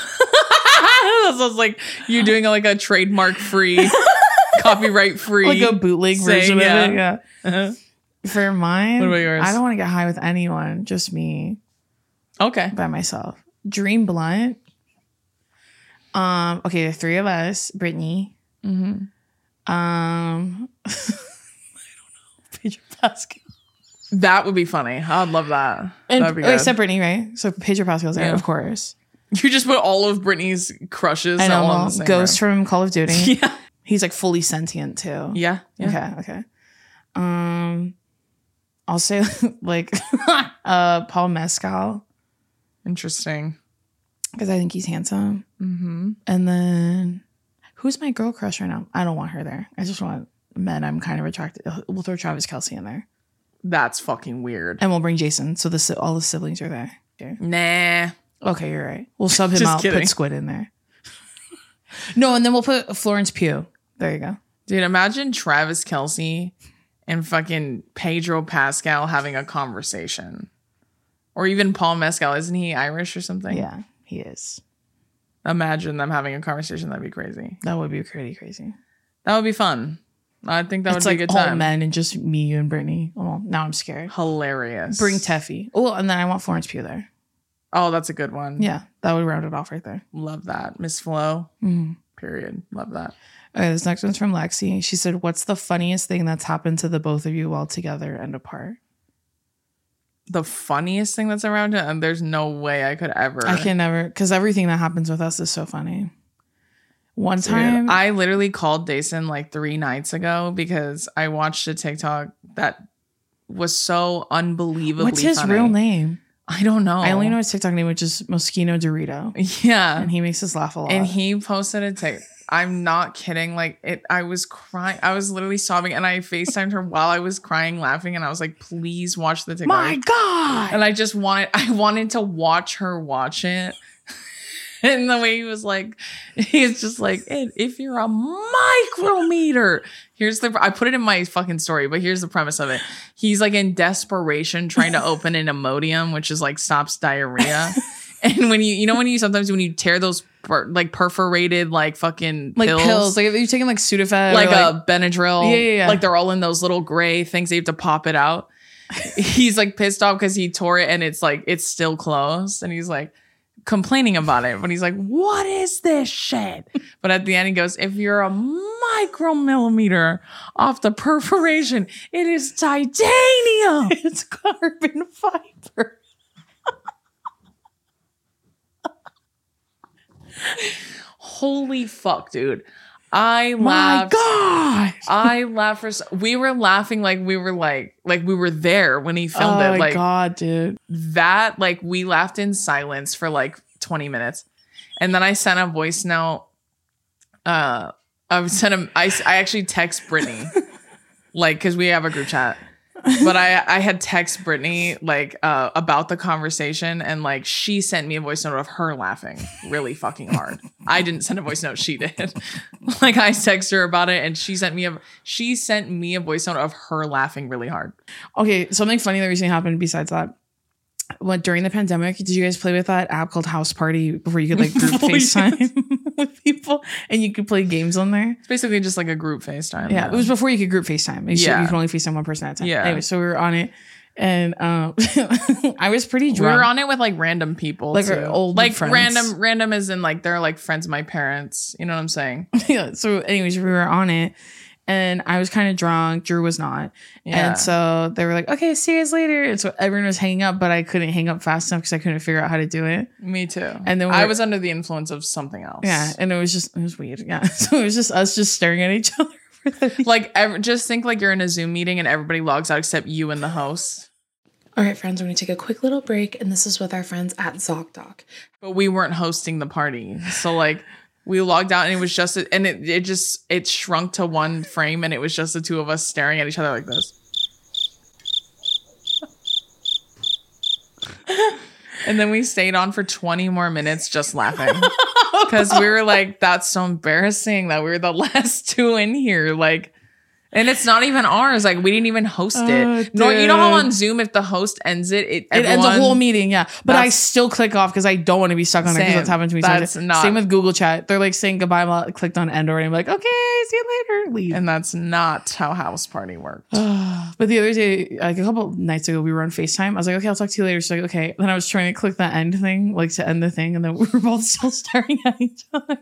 That sounds like you doing like a trademark free, copyright free, Like a bootleg saying, version yeah. of it. Yeah. Uh-huh. For mine, What about yours? I don't want to get high with anyone. Just me Okay. by myself. Dream blunt. Um. Okay, the three of us. Brittany. Mm-hmm. Um. I don't know. Pedro Pascal. That would be funny. I'd love that. And That'd be oh, good. except Brittany, right? So Pedro Pascal's there, Yeah. of course. You just put all of Britney's crushes I know. all in well, the same Ghost room. from Call of Duty. Yeah. He's like fully sentient too. Yeah. Yeah. Okay. Okay. Um, I'll say like uh Paul Mescal Interesting. because I think he's handsome. Mm-hmm. And then who's my girl crush right now? I don't want her there. I just want men I'm kind of attracted. We'll throw Travis Kelce in there, That's fucking weird. and we'll bring Jason. So the si- all the siblings are there. Okay. Nah. Okay, you're right. We'll sub him Just out. kidding. Put Squid in there. No, and then we'll put Florence Pugh. There you go. Dude, imagine Travis Kelce and fucking Pedro Pascal having a conversation. Or even Paul Mescal. Isn't he Irish or something? Yeah, he is. Imagine them having a conversation. That'd be crazy. That would be pretty crazy. That would be fun. I think that It's would like be a good all time. men and just me, you, and Brittany. Oh, now I'm scared. Hilarious. Bring Teffy. Oh, and then I want Florence Pugh there. Oh, that's a good one. Yeah, that would round it off right there. Love that. Miss Flo. Mhm. Period. Love that. Okay, this next one's from Lexi. She said, "What's the funniest thing that's happened to the both of you while together and apart?" The funniest thing that's around it, and there's no way I could ever. I can never, because everything that happens with us is so funny. One Dude, time, I literally called Dason like three nights ago because I watched a TikTok that was so unbelievably what's his funny. real name? I don't know. I only know his TikTok name, which is Moschino Dorito. Yeah. And he makes us laugh a lot. And he posted a TikTok. I'm not kidding. Like it, I was crying. I was literally sobbing, and I FaceTimed her while I was crying, laughing, and I was like, "Please watch the TikTok." My God! And I just wanted, I wanted to watch her watch it. And the way he was like, he's just like, if you're a micrometer, here's the, I put it in my fucking story, but here's the premise of it. He's like in desperation trying to open an Imodium, which is like stops diarrhea. And when you, you know, when you sometimes when you tear those per, like perforated like fucking like pills, pills, like if you're taking like Sudafed, like, or like a Benadryl, yeah, yeah, yeah, like they're all in those little gray things. They have to pop it out. He's like pissed off because he tore it and it's like it's still closed, and he's like complaining about it. But he's like, "What is this shit?" But at the end, he goes, "If you're a micromillimeter off the perforation, it is titanium. It's carbon fiber." Holy fuck, dude. I My laughed. God. I laughed for, we were laughing like we were like, like we were there when he filmed Oh it. Like my God, dude. that, like we laughed in silence for like twenty minutes. And then I sent a voice note. Uh, I sent him, I, I actually text Brittany, like, cause we have a group chat. But I, I had text Brittany like uh, about the conversation, and like she sent me a voice note of her laughing really fucking hard. I didn't send a voice note; she did. Like I texted her about it, and she sent me a she sent me a voice note of her laughing really hard. Okay, something funny that recently happened besides that. What during the pandemic, did you guys play with that app called House Party before you could like group Oh, FaceTime yes. with people and you could play games on there? It's basically just like a group FaceTime. Yeah, it was before you could group FaceTime. You, Yeah. you can only FaceTime one person at a time. Yeah. Anyway, so we were on it, and um, I was pretty We drunk. were on it with like random people, Like too. our old like friends. random, random as in like they're like friends of my parents. You know what I'm saying? Yeah. So, anyways, we were on it, and I was kind of drunk. Drew was not, Yeah. and so they were like, "Okay, see you guys later." And so everyone was hanging up, but I couldn't hang up fast enough because I couldn't figure out how to do it. Me too. And then I we're- was under the influence of something else. Yeah, and it was just it was weird. Yeah, so it was just us just staring at each other for thirty. Like, ev- just think like you're in a Zoom meeting and everybody logs out except you and the host. All right, friends, we're going to take a quick little break, and this is with our friends at ZocDoc. But we weren't hosting the party. So, like, we logged out and it was just, and it, it just, it shrunk to one frame and it was just the two of us staring at each other like this. And then we stayed on for twenty more minutes just laughing. Because we were like, that's so embarrassing that we were the last two in here. Like, and it's not even ours. Like, we didn't even host Oh, it. No, you know how dude. on Zoom, if the host ends it, it, It ends a everyone- whole meeting, yeah. But I That's- still click off because I don't want to be stuck on it because Same. that's happened to me. That's sometimes. not- Same with Google Chat. They're like saying goodbye. I clicked on end already. I'm like, okay, see you later. Leave. And that's not how House Party worked. But the other day, like a couple nights ago, we were on FaceTime. I was like, okay, I'll talk to you later. She's like, okay. Then I was trying to click the end thing, like to end the thing, and then we were both still staring at each other.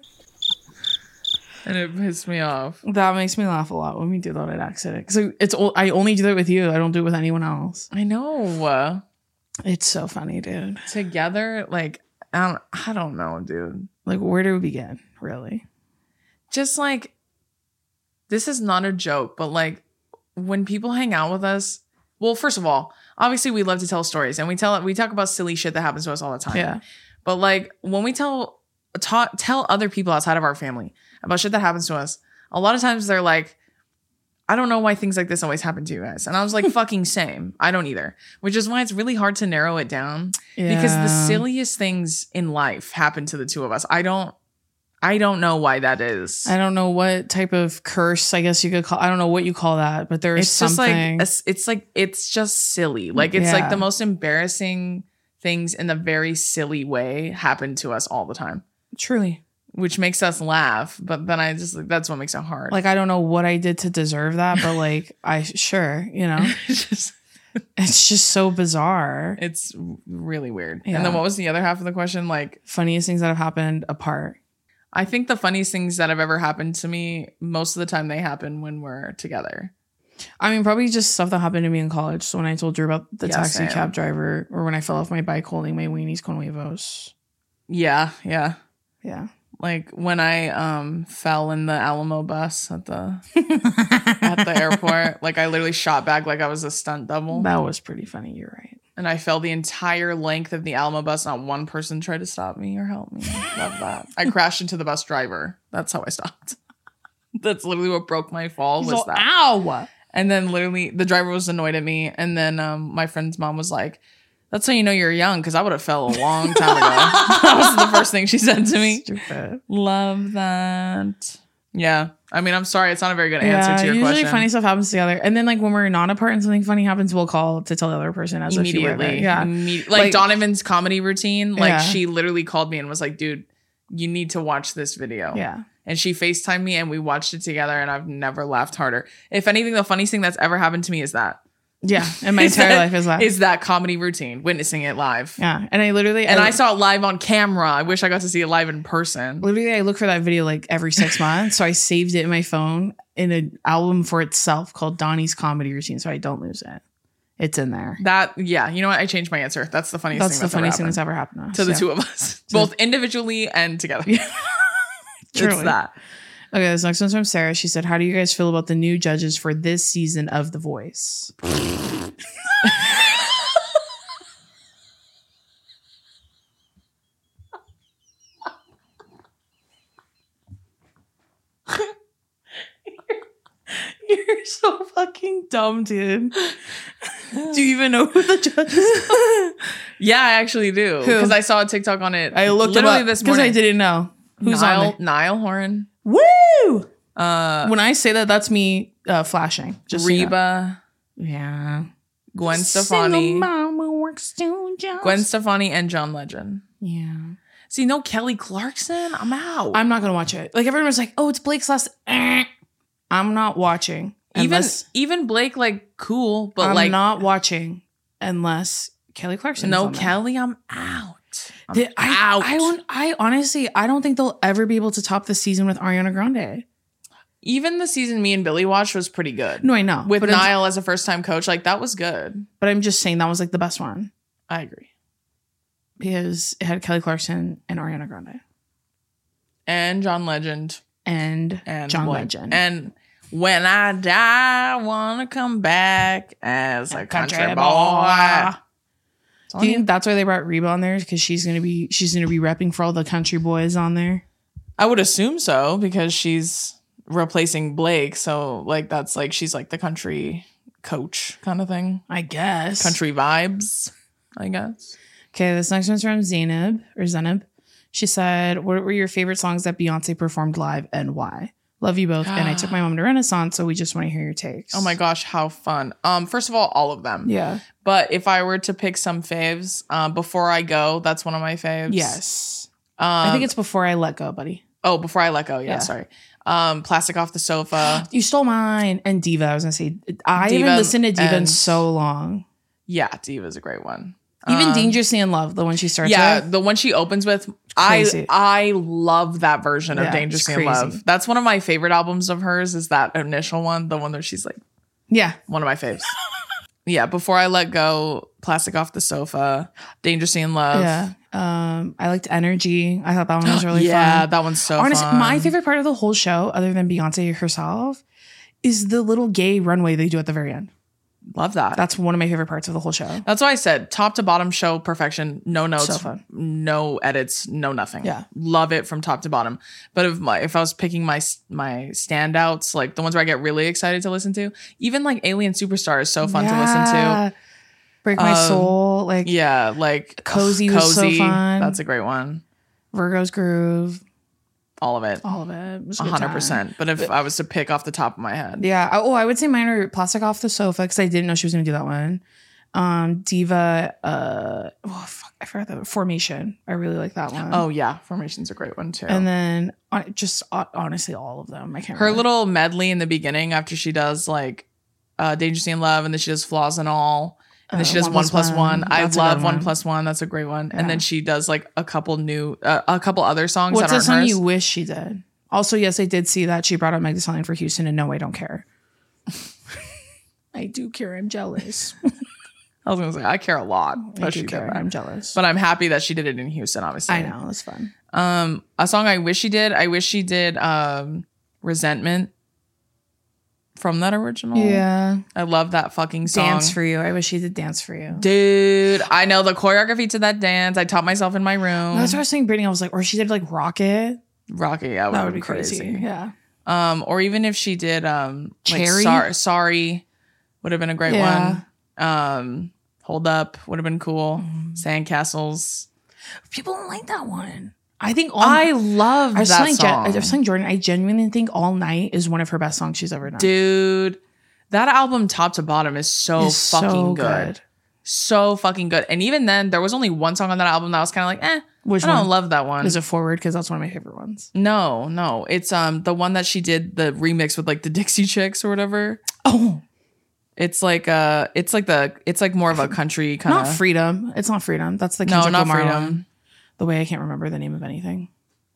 And it pissed me off. That makes me laugh a lot when we do that at accident. Because it's o- I only do that with you. I don't do it with anyone else. I know. Uh, It's so funny, dude. together, like, I don't, I don't know, dude. Like, where do we begin, really? Just like, this is not a joke, but like, when people hang out with us, well, first of all, obviously we love to tell stories and we tell we talk about silly shit that happens to us all the time. Yeah. But like, when we tell ta- tell other people outside of our family about shit that happens to us, a lot of times they're like, I don't know why things like this always happen to you guys. And I was like, fucking same. I don't either. Which is why it's really hard to narrow it down. Because the Yeah. silliest things in life happen to the two of us. I don't I don't know why that is. I don't know what type of curse, I guess you could call. I don't know what you call that, but there's It's just like something. a- it's like it's just silly. Like it's Yeah. like the most embarrassing things in a very silly way happen to us all the time, Truly. which makes us laugh. But then I just like that's what makes it hard. Like, I don't know what I did to deserve that, but like, I sure, you know, it's just it's just so bizarre. it's really weird. Yeah. And then what was the other half of the question? Like, Funniest things that have happened apart. I think the funniest things that have ever happened to me, most of the time they happen when we're together. I mean, probably just stuff that happened to me in college. So when I told you about the Yeah, taxi same. cab driver, or when I fell off my bike holding my weenies con huevos. Yeah, yeah. Yeah. Like when I um fell in the Alamo bus at the at the airport. Like I literally shot back like I was a stunt double. That was pretty funny. You're right. And I fell the entire length of the Alamo bus. Not one person tried to stop me or help me. Love that. I crashed into the bus driver. That's how I stopped. That's literally what broke my fall was So, that. ow. And then literally the driver was annoyed at me. And then um, my friend's mom was like, that's how you know you're young, because I would have fell a long time ago. That was the first thing she said to me. Stupid. Love that. Yeah. I mean, I'm sorry. It's not a very good answer to your usually question. funny stuff happens together. And then like when we're not apart and something funny happens, we'll call to tell the other person as if you were there. Immediately. Yeah. Immedi- like, Like- Donovan's comedy routine. Like Yeah. she literally called me and was like, dude, you need to watch this video. Yeah. And she FaceTimed me and we watched it together and I've never laughed harder. If anything, the funniest thing that's ever happened to me is that. Yeah. And my Is entire that- life is that. Is that comedy routine, witnessing it live. Yeah. And I literally And I saw it live on camera. I wish I got to see it live in person. literally I look for that video like every six months. So I saved it in my phone in an album for itself called Donnie's Comedy Routine, so I don't lose it. It's in there. That, yeah, you know what? I changed my answer. That's the funniest That's thing the that's funniest thing ever that's happened ever happened to us. to the yeah. two of us, both individually and together. Yeah. It's Truly. that. Okay, this next one's from Sarah. She said, how do you guys feel about the new judges for this season of The Voice? You're so fucking dumb, dude. Do you even know who the judges are? Yeah, I actually do. Who? Because I saw a TikTok on it. I looked literally up this because morning. I didn't know. Who's Niall, on there? Niall Horan. Woo! Uh, When I say that, that's me uh, flashing. Just so you know. Reba. Yeah. Gwen Single Stefani. mama works two jobs. Gwen Stefani and John Legend. Yeah. See, no Kelly Clarkson? I'm out. I'm not going to watch it. Like everyone was like, oh, it's Blake's last. Eh. I'm not watching. even Unless, even Blake, like, cool, but I'm like, not watching unless Kelly Clarkson. no is on there. Kelly, I'm out. I'm The- I, out. I, don't, I honestly, I don't think they'll ever be able to top the season with Ariana Grande. Even the season me and Billy watched was pretty good. No, I know. With but I'm, Niall as a first time coach, like, that was good. but I'm just saying that was like the best one I agree. because it had Kelly Clarkson and Ariana Grande And John Legend. and, And John Blake. Legend. And when I die, I want to come back as a country, Country boy. boy. It's on Do you you. think that's why they brought Reba on there? Because she's gonna be she's gonna be repping for all the country boys on there. I would assume so because she's replacing Blake. So like that's like she's like the country coach kind of thing. I guess. Country vibes, I guess. Okay, this next one's from Zainab or Zenab. She said, "What were your favorite songs that Beyonce performed live and why? Love you both." And I took my mom to Renaissance, so we just want to hear your takes. Oh my gosh, how fun. Um, first of all, all of them. Yeah. But if I were to pick some faves, um, Before I Go, that's one of my faves. Yes. Um, I think it's Before I Let Go, buddy. oh, Before I Let Go. Yeah, Yeah. sorry. Um, Plastic Off the Sofa. You stole mine. And Diva. I was gonna say I Diva haven't listened to Diva in and- so long. Yeah, Diva's a great one. Even Um, Dangerously in Love, the one she starts Yeah, with. the one she opens with, Crazy. I I love that version of Yeah, Dangerously it's in crazy. Love. That's one of my favorite albums of hers. Is that initial one, the one that she's like Yeah. one of my faves. Yeah, Before I Let Go, Plastic Off the Sofa, Dangerously in Love. Yeah. Um, I liked Energy. I thought that one was really yeah, fun. that one's so Honestly, fun. my favorite part of the whole show, other than Beyonce herself, is the little gay runway they do at the very end. Love that. That's one of my favorite parts of the whole show. That's why I said top to bottom show perfection. No notes, So fun. no edits, no nothing. Yeah. Love it from top to bottom. But if my if I was picking my my standouts, like the ones where I get really excited to listen to, even like Alien Superstar is so fun to listen to. Yeah. Break My Um, Soul, like Yeah, like Cozy ugh, was so fun. That's a great one. Virgo's Groove, All of it, all of it. It was a a good hundred time. percent. But if I was to pick off the top of my head, Yeah. Oh, I would say mine are Plastic Off the Sofa because I didn't know she was going to do that one. Um, Diva, uh, oh, fuck, I forgot that. Formation. I really like that one. oh yeah, Formation's a great one too. And then uh, just uh, honestly, all of them. I can't her remember. little medley in the beginning after she does like uh Dangerously in Love, and then she does Flaws and All, and then Uh, she does One Plus One. I That's a love good One one. Plus One. That's a great one. Yeah. And then she does like a couple new, uh, a couple other songs What's that a aren't song hers. you wish she did? Also, yes, I did see that she brought up Meg Thee Stallion for Houston, and no, I don't care. I do care. I'm jealous. I was gonna say I care a lot, I that do she did care. that. I'm jealous. But I'm happy that she did it in Houston. Obviously, I know it's fun. Um, a song I wish she did. I wish she did um, Resentment. from that original. Yeah. I love that fucking song. Dance for You. I wish he did Dance for You. Dude, I know the choreography to that dance. I taught myself in my room. That's what I was saying, Brittany. I was like, or she did like Rocket. Rocky, yeah, That would be crazy. crazy. Yeah. Um, or even if she did um like Cherry? Sor- Sorry would have been a great Yeah. one. Um, Hold Up would have been cool. Mm. Sandcastles. People don't like that one. I think all I love I was that telling Jen- song. I was telling Jordan, I genuinely think All Night is one of her best songs she's ever done. Dude, that album top to bottom is so It's fucking so good. good. So fucking good. And even then, there was only one song on that album that I was kind of like, eh, Which I don't one? love that one. Is it Forward? Because that's one of my favorite ones. No, no. It's um the one that she did the remix with like the Dixie Chicks or whatever. Oh, It's like uh it's like the it's like more of a country kind not of Freedom. It's not Freedom. That's the No, Kendrick not Lamar Freedom. one. The way I can't remember the name of anything.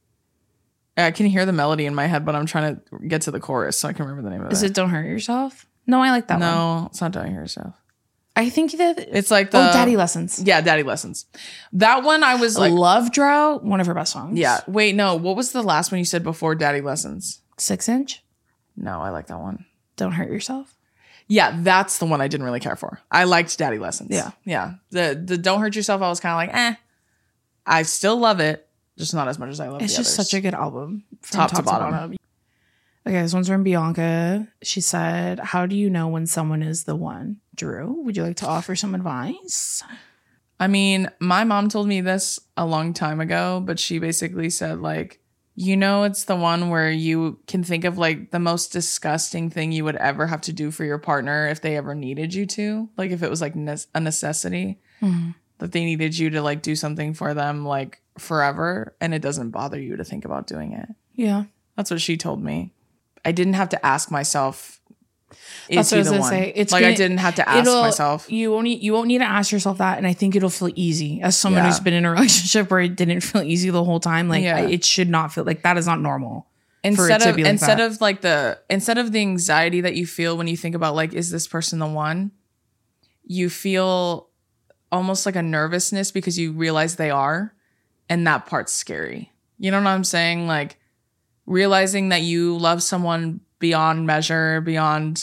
I can hear the melody in my head, but I'm trying to get to the chorus so I can remember the name of Is it. it Don't Hurt Yourself? No, I like that one. No, it's not Don't Hear Yourself. I think that It's like the oh, Daddy Lessons. Yeah, Daddy Lessons. That one I was like, Love Drought, one of her best songs. yeah. Wait, no. What was the last one you said before Daddy Lessons? Six Inch. No, I like that one. Don't Hurt Yourself. Yeah, that's the one I didn't really care for. I liked Daddy Lessons. Yeah. Yeah. The the Don't Hurt Yourself, I was kind of like, eh. I still love it, just not as much as I love It's the just others. such a good album. From Top to bottom. Okay, this one's from Bianca. She said, how do you know when someone is the one? Drew, would you like to offer some advice? I mean, my mom told me this a long time ago, but she basically said, like, you know, it's the one where you can think of like the most disgusting thing you would ever have to do for your partner if they ever needed you to. Like, if it was like ne- a necessity Mm-hmm. that they needed you to like do something for them like forever, and it doesn't bother you to think about doing it. Yeah. That's what she told me. I didn't have to ask myself, is That's what he I was the gonna one? say. It's like, I gonna- didn't have to ask It'll- myself. You won't need, you won't need to ask yourself that, and I think it'll feel easy as someone Yeah. who's been in a relationship where it didn't feel easy the whole time. Like Yeah. I- it should not feel like that is not normal. for it Instead to of be like instead that. of like the instead of the anxiety that you feel when you think about like, is this person the one? You feel almost like a nervousness because you realize they are, and that part's scary. You know what I'm saying? Like realizing that you love someone beyond measure, beyond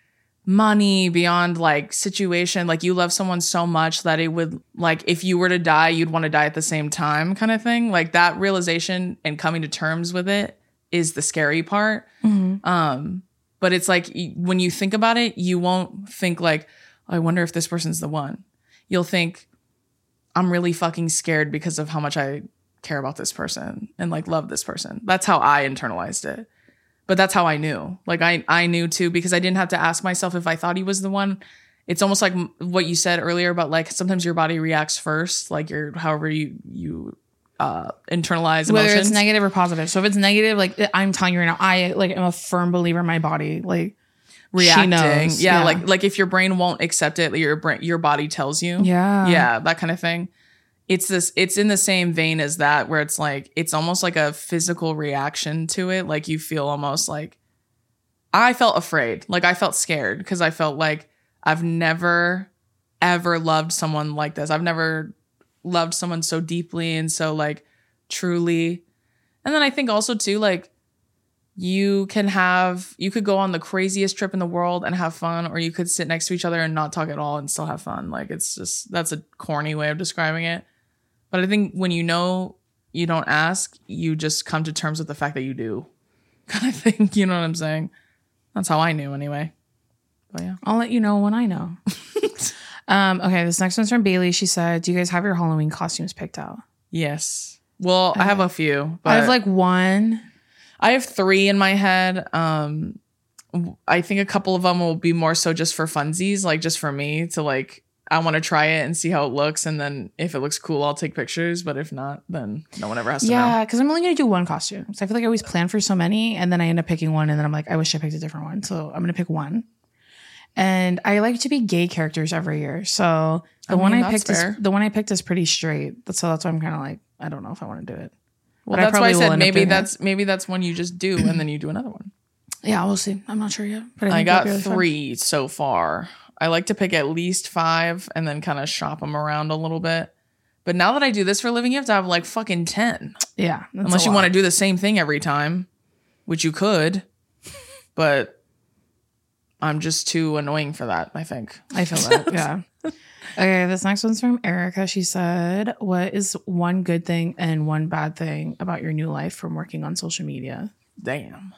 money, beyond like situation. Like you love someone so much that it would like if you were to die, you'd want to die at the same time, kind of thing. Like that realization and coming to terms with it is the scary part. Mhm. Um, but it's like y- when you think about it, you won't think like, I wonder if this person's the one. You'll think, I'm really fucking scared because of how much I care about this person and like love this person. That's how I internalized it. But that's how I knew. Like I I knew too because I didn't have to ask myself if I thought he was the one. It's almost like m- what you said earlier about like sometimes your body reacts first, like your however you you uh internalize emotions. Whether it's negative or positive. So if it's negative, like I'm telling you right now, I like am a firm believer in my body. Like reacting. she knows. Yeah, Yeah. like like if your brain won't accept it, your brain your body tells you. Yeah. Yeah, that kind of thing. It's this it's in the same vein as that where it's like it's almost like a physical reaction to it. Like you feel almost like I felt afraid. Like I felt scared because I felt like I've never ever loved someone like this. I've never loved someone so deeply and so like truly. And then I think also too like you can have you could go on the craziest trip in the world and have fun, or you could sit next to each other and not talk at all and still have fun. Like it's just that's a corny way of describing it. But I think when you know you don't ask, you just come to terms with the fact that you do. Kind of thing. You know what I'm saying? That's how I knew anyway. But yeah. I'll let you know when I know. um, okay, this next one's from Bailey. She said, do you guys have your Halloween costumes picked out? Yes. Well, I have a few. But I have like one. I have three in my head. Um, w- I think a couple of them will be more so just for funsies, like just for me to like, I want to try it and see how it looks. And then if it looks cool, I'll take pictures. But if not, then no one ever has to know. Yeah, because I'm only going to do one costume. So I feel like I always plan for so many. And then I end up picking one. And then I'm like, I wish I picked a different one. So I'm going to pick one. And I like to be gay characters every year. So the I one mean, I that's picked fair. is the one I picked is pretty straight. So that's why I'm kind of like, I don't know if I want to do it. Well, But I that's why I probably will said end up maybe doing it. that's maybe that's one you just do and then you do another one. Yeah, we'll see. I'm not sure yet. But I, I think got it'll be really fun. three so far. I like to pick at least five and then kind of shop them around a little bit. But now that I do this for a living, you have to have like fucking ten. Yeah. Unless you want to do the same thing every time, which you could. But I'm just too annoying for that, I think. I feel that. Yeah. Okay, this next one's from Erica. She said, what is one good thing and one bad thing about your new life from working on social media? Damn.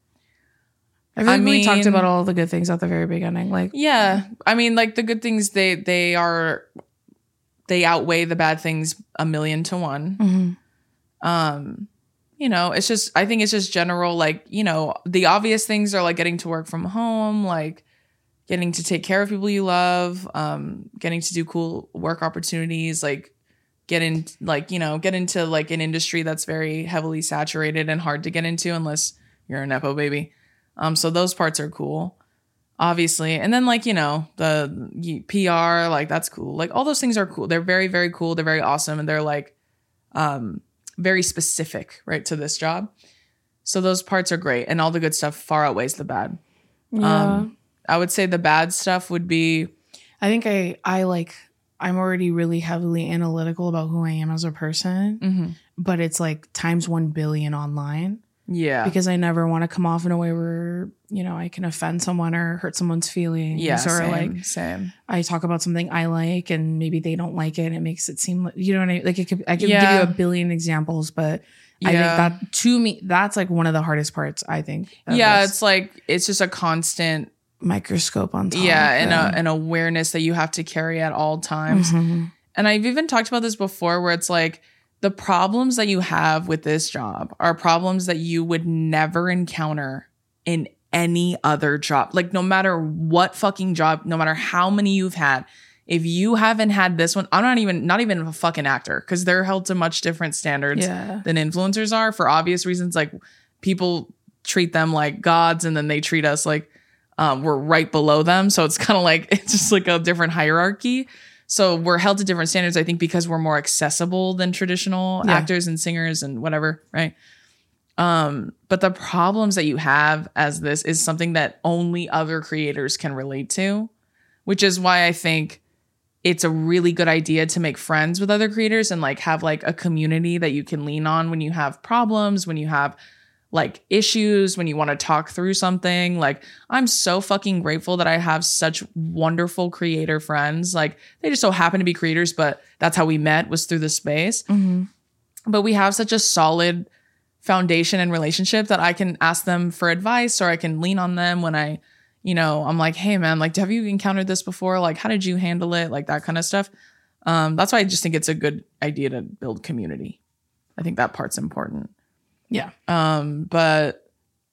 I feel like I we talked mean- about all the good things at the very beginning. Like, Yeah. I mean, like the good things, they they are, they outweigh the bad things a million to one. mhm. Um, you know, it's just, I think it's just general, like, you know, the obvious things are like getting to work from home, like getting to take care of people you love, um, getting to do cool work opportunities, like get in, like, you know, get into like an industry that's very heavily saturated and hard to get into unless you're a Nepo baby. Um, so those parts are cool, obviously. And then like, you know, the P R, like that's cool. Like all those things are cool. They're very, very cool. They're very awesome. And they're like, um, very specific, right, to this job. So those parts are great. And all the good stuff far outweighs the bad. Yeah. Um, I would say the bad stuff would be, I think I, I like, I'm already really heavily analytical about who I am as a person, mhm, but it's like times one billion online yeah. because I never want to come off in a way where, you know, I can offend someone or hurt someone's feelings. Yeah, or same, like same. I talk about something I like and maybe they don't like it. And it makes it seem like, you know what I mean? Like it could, I could Yeah. give you a billion examples, but I think Yeah. that to me, that's like one of the hardest parts, I think. of Yeah, this it's like, it's just a constant, microscope on top. yeah, and a, an awareness that you have to carry at all times. Mhm. And I've even talked about this before where it's like the problems that you have with this job are problems that you would never encounter in any other job. Like no matter what fucking job, no matter how many you've had, if you haven't had this one, I'm not even not even a fucking actor because they're held to much different standards Yeah. than influencers are for obvious reasons. Like people treat them like gods and then they treat us like um, we're right below them. So it's kind of like, it's just like a different hierarchy. So we're held to different standards, I think, because we're more accessible than traditional Yeah. actors and singers and whatever, right? Um, but the problems that you have as this is something that only other creators can relate to, which is why I think it's a really good idea to make friends with other creators and like have like a community that you can lean on when you have problems, when you have like issues, when you want to talk through something. Like I'm so fucking grateful that I have such wonderful creator friends. Like they just so happen to be creators, but that's how we met, was through the space. Mhm. But we have such a solid foundation and relationship that I can ask them for advice or I can lean on them when I, you know, I'm like, hey man, like, have you encountered this before? Like, how did you handle it? Like that kind of stuff. Um, that's why I just think it's a good idea to build community. I think that part's important. Yeah. Um, but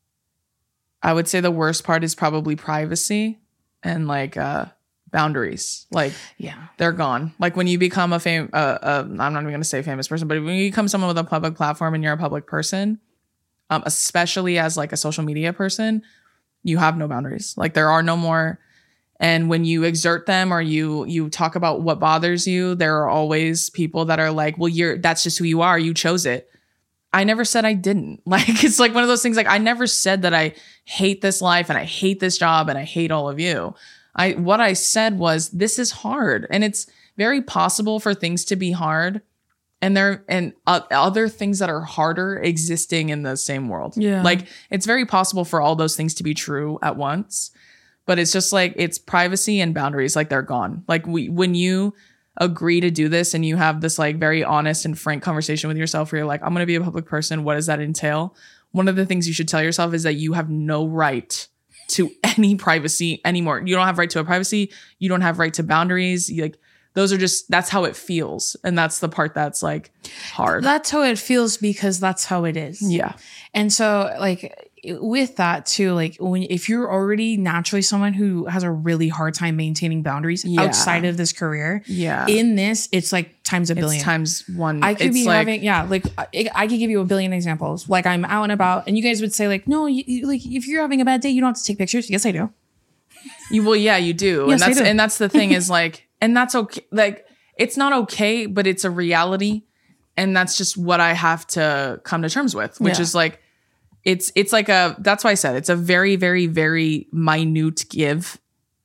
I would say the worst part is probably privacy and like uh, boundaries. Like Yeah. they're gone. Like when you become a fam, uh, uh, I'm not even going to say famous person, but when you become someone with a public platform and you're a public person, um, especially as like a social media person, you have no boundaries. Like there are no more. And when you exert them or you you talk about what bothers you, there are always people that are like, well, you're that's just who you are. You chose it. I never said I didn't. Like, it's like one of those things, like I never said that I hate this life and I hate this job and I hate all of you. I, what I said was, this is hard and it's very possible for things to be hard and there, and uh, other things that are harder existing in the same world. Yeah. Like it's very possible for all those things to be true at once, but it's just like, it's privacy and boundaries. Like they're gone. Like we, when you agree to do this and you have this like very honest and frank conversation with yourself where you're like, I'm going to be a public person. What does that entail? One of the things you should tell yourself is that you have no right to any privacy anymore. You don't have right to a privacy. You don't have right to boundaries. You, like those are just, that's how it feels. And that's the part that's like hard. That's how it feels because that's how it is. Yeah. And so like with that too, like when if you're already naturally someone who has a really hard time maintaining boundaries Yeah. outside of this career, Yeah. in this, it's like times a It's billion. times one. I could it's be like, having, yeah, like I, I could give you a billion examples. Like I'm out and about, and you guys would say, like, no, you, you- like if you're having a bad day, you don't have to take pictures. Yes, I do. You well, yeah, you do. Yes, I and that's do. and that's the thing is like, and that's okay. Like it's not okay, but it's a reality. And that's just what I have to come to terms with, which Yeah. is like it's it's like a that's why I said it's a very, very, very minute give.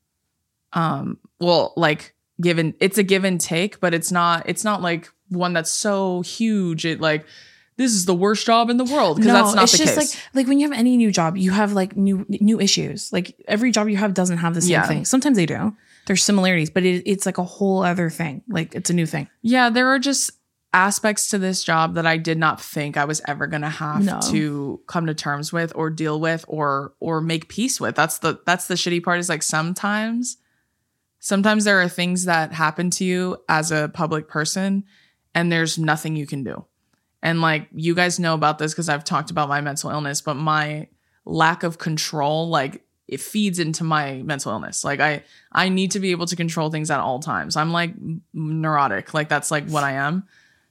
Um, well, like given it's a give and take, but it's not it's not like one that's so huge. It like this is the worst job in the world, because that's not it's the just case. like like when you have any new job, you have like new new issues. Like every job you have doesn't have the same Yeah. thing. Sometimes they do. There's similarities, but it, it's like a whole other thing. Like it's a new thing. Yeah, there are just aspects to this job that I did not think I was ever going to have No. to come to terms with or deal with or or make peace with. That's the that's the shitty part, is like sometimes sometimes there are things that happen to you as a public person and there's nothing you can do. And like you guys know about this because I've talked about my mental illness, but my lack of control, like it feeds into my mental illness. Like I I need to be able to control things at all times. I'm like neurotic. Like that's like what I am.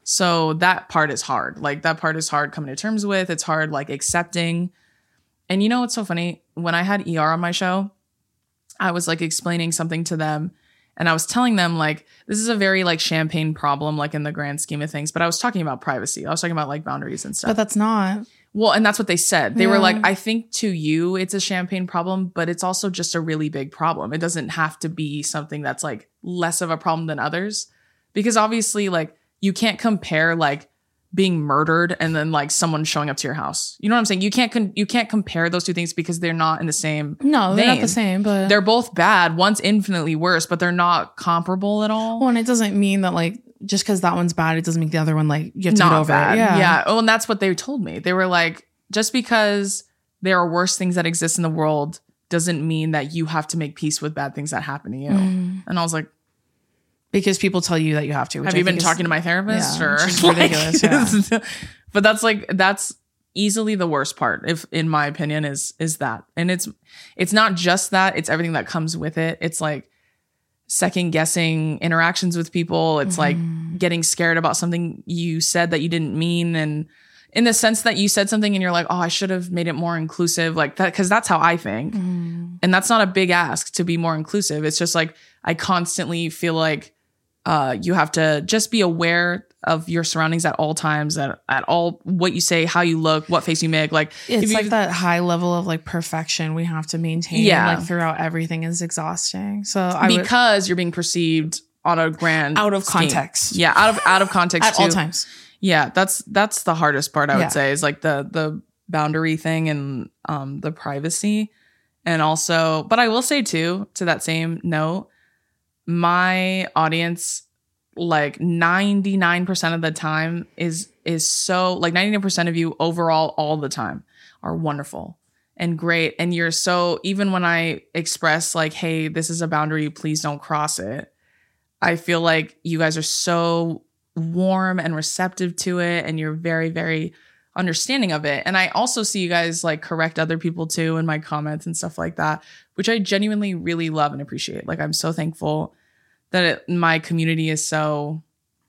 So that part is hard. Like that part is hard coming to terms with. It's hard like accepting. And you know what's so funny? When I had E R on my show, I was like explaining something to them and I was telling them like this is a very like champagne problem like in the grand scheme of things, but I was talking about privacy. I was talking about like boundaries and stuff. But that's not. Well, and that's what they said. They were Yeah. like, I think to you it's a champagne problem, but it's also just a really big problem. It doesn't have to be something that's like less of a problem than others. Because obviously, like, you can't compare like being murdered and then like someone showing up to your house. You know what I'm saying? You can't con- you can't compare those two things because they're not in the same No, they're not vein. the same, but They're both bad. One's infinitely worse, but they're not comparable at all. well, and it doesn't mean that like just because that one's bad, it doesn't make the other one like you have to Not get over bad. it. Yeah. Yeah. Oh, and that's what they told me. They were like, just because there are worse things that exist in the world doesn't mean that you have to make peace with bad things that happen to you. Mm. And I was like, Because people tell you that you have to. Which have I you been think is- talking to my therapist? yeah, or which is ridiculous, Like, but that's like that's easily the worst part, if in my opinion, is is that. And it's it's not just that, it's everything that comes with it. It's like second guessing interactions with people. It's like getting scared about something you said that you didn't mean, and in the sense that you said something and you're like, oh, I should have made it more inclusive, like that, because that's how I think. Mm. And that's not a big ask to be more inclusive. It's just like I constantly feel like uh, you have to just be aware of your surroundings at all times, at, at all what you say, how you look, what face you make. Like if It's you- like that high level of like perfection we have to maintain. Yeah. Like throughout everything is exhausting. So I would, because you're being perceived on a grand out of scheme. context. Yeah, out of out of context At all too. times. Yeah, that's that's the hardest part, I would Yeah. say, is like the the boundary thing and um the privacy. And also, but I will say too, to that same note, my audience, like ninety-nine percent of the time is is so like ninety-nine percent of you overall all the time are wonderful and great. And you're so, even when I express like, hey, this is a boundary, please don't cross it, I feel like you guys are so warm and receptive to it, and you're very, very understanding of it. And I also see you guys like correct other people too in my comments and stuff like that, which I genuinely really love and appreciate. Like I'm so thankful that it, my community is so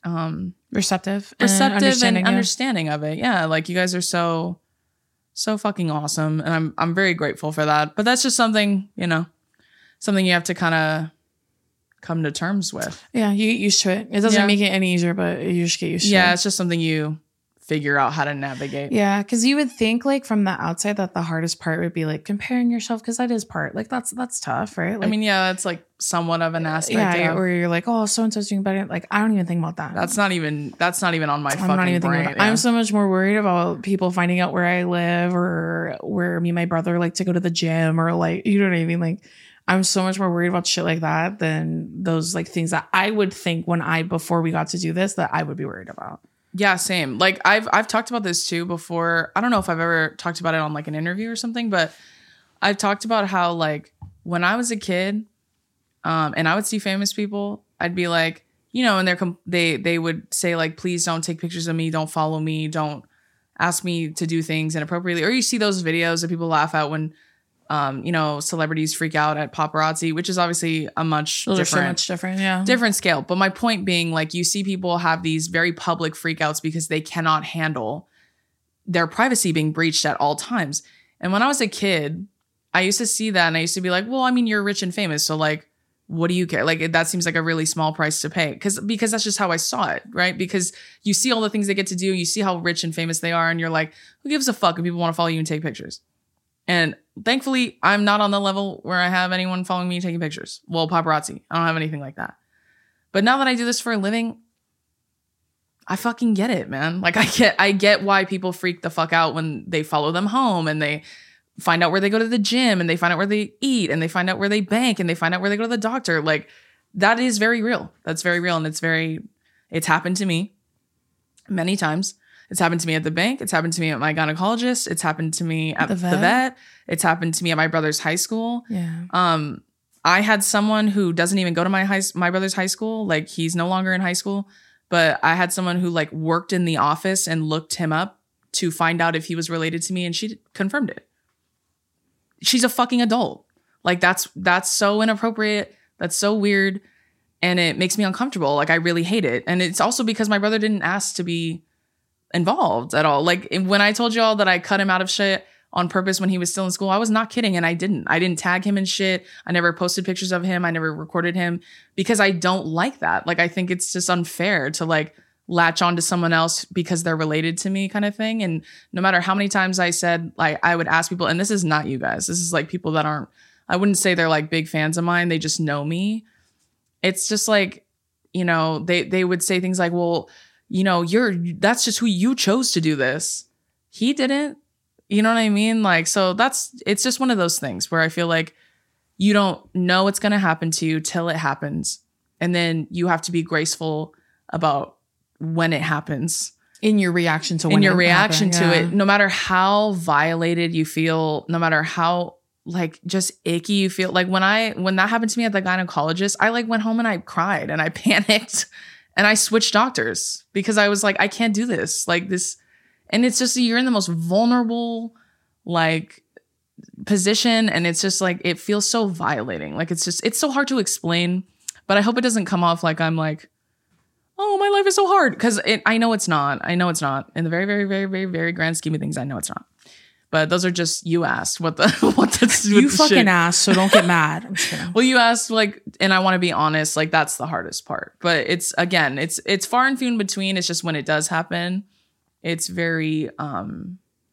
um Receptive. and receptive and understanding, understanding, yeah. of it. Yeah, like you guys are so so fucking awesome, and I'm I'm very grateful for that. But that's just something, you know, something you have to kind of come to terms with. Yeah, you get used to it. It doesn't Yeah. make it any easier, but you just get used to Yeah, it. it's just something you figure out how to navigate. Yeah, because you would think like from the outside that the hardest part would be like comparing yourself, because that is part like that's that's tough, right? Like, I mean, yeah, that's like somewhat of an aspect. yeah, Yeah, or you're like, oh, so and so's doing better. Like, I don't even think about that. that's not even that's not even on my I'm fucking not even brain. thinking about. yeah. I'm so much more worried about people finding out where I live or where me and my brother like to go to the gym, or like, you know what I mean? Like, I'm so much more worried about shit like that than those like things that I would think when I before we got to do this that I would be worried about. Yeah, same. Like I've I've talked about this too before. I don't know if I've ever talked about it on like an interview or something, but I've talked about how like when I was a kid, um, and I would see famous people, I'd be like, you know, and they're com- they they would say like, please don't take pictures of me, don't follow me, don't ask me to do things inappropriately. Or you see those videos that people laugh at when, um, you know, celebrities freak out at paparazzi, which is obviously a much Those different, are so much different. Yeah. different scale. But my point being, like, you see people have these very public freakouts because they cannot handle their privacy being breached at all times. And when I was a kid, I used to see that and I used to be like, well, I mean, you're rich and famous, so like, what do you care? Like, it, that seems like a really small price to pay. Because because that's just how I saw it, right? Because you see all the things they get to do, you see how rich and famous they are, and you're like, who gives a fuck if people want to follow you and take pictures? And thankfully, I'm not on the level where I have anyone following me taking pictures. Well, paparazzi. I don't have anything like that. But now that I do this for a living, I fucking get it, man. Like I get I get why people freak the fuck out when they follow them home and they find out where they go to the gym and they find out where they eat and they find out where they bank and they find out where they go to the doctor. Like that is very real. That's very real. And it's very, it's happened to me many times. It's happened to me at the bank. It's happened to me at my gynecologist. It's happened to me at the vet. the vet. It's happened to me at my brother's high school. Yeah. Um, I had someone who doesn't even go to my high, my brother's high school. Like he's no longer in high school, but I had someone who like worked in the office and looked him up to find out if he was related to me. And she confirmed it. She's a fucking adult. Like that's, that's so inappropriate. That's so weird. And it makes me uncomfortable. Like I really hate it. And it's also because my brother didn't ask to be involved at all. Like when I told y'all that I cut him out of shit on purpose when he was still in school, I was not kidding. And I didn't. I didn't tag him in shit. I never posted pictures of him. I never recorded him because I don't like that. Like I think it's just unfair to like latch on to someone else because they're related to me kind of thing. And no matter how many times I said, like I would ask people, and this is not you guys. This is like people that aren't, I wouldn't say they're like big fans of mine. They just know me. It's just like, you know, they, they would say things like, well, you know, you're, that's just who you chose to do this. He didn't, you know what I mean? Like, so that's, it's just one of those things where I feel like you don't know what's going to happen to you till it happens. And then you have to be graceful about when it happens. In your reaction to when In your it reaction happened, to yeah. it, no matter how violated you feel, no matter how like just icky you feel. Like when I, when that happened to me at the gynecologist, I like went home and I cried and I panicked. And I switched doctors because I was like, I can't do this. Like this. And it's just, you're in the most vulnerable, like, position. And it's just like, it feels so violating. Like, it's just, it's so hard to explain. But I hope it doesn't come off like I'm like, oh, my life is so hard. Because I know it's not. I know it's not. In the very, very, very, very, very grand scheme of things, I know it's not. But those are just, you asked what the, what the, You what the fucking shit. asked, so don't get mad. I'm just kidding. Well, you asked like, and I want to be honest, like that's the hardest part. But it's again, it's it's far and few in between. It's just when it does happen, it's very um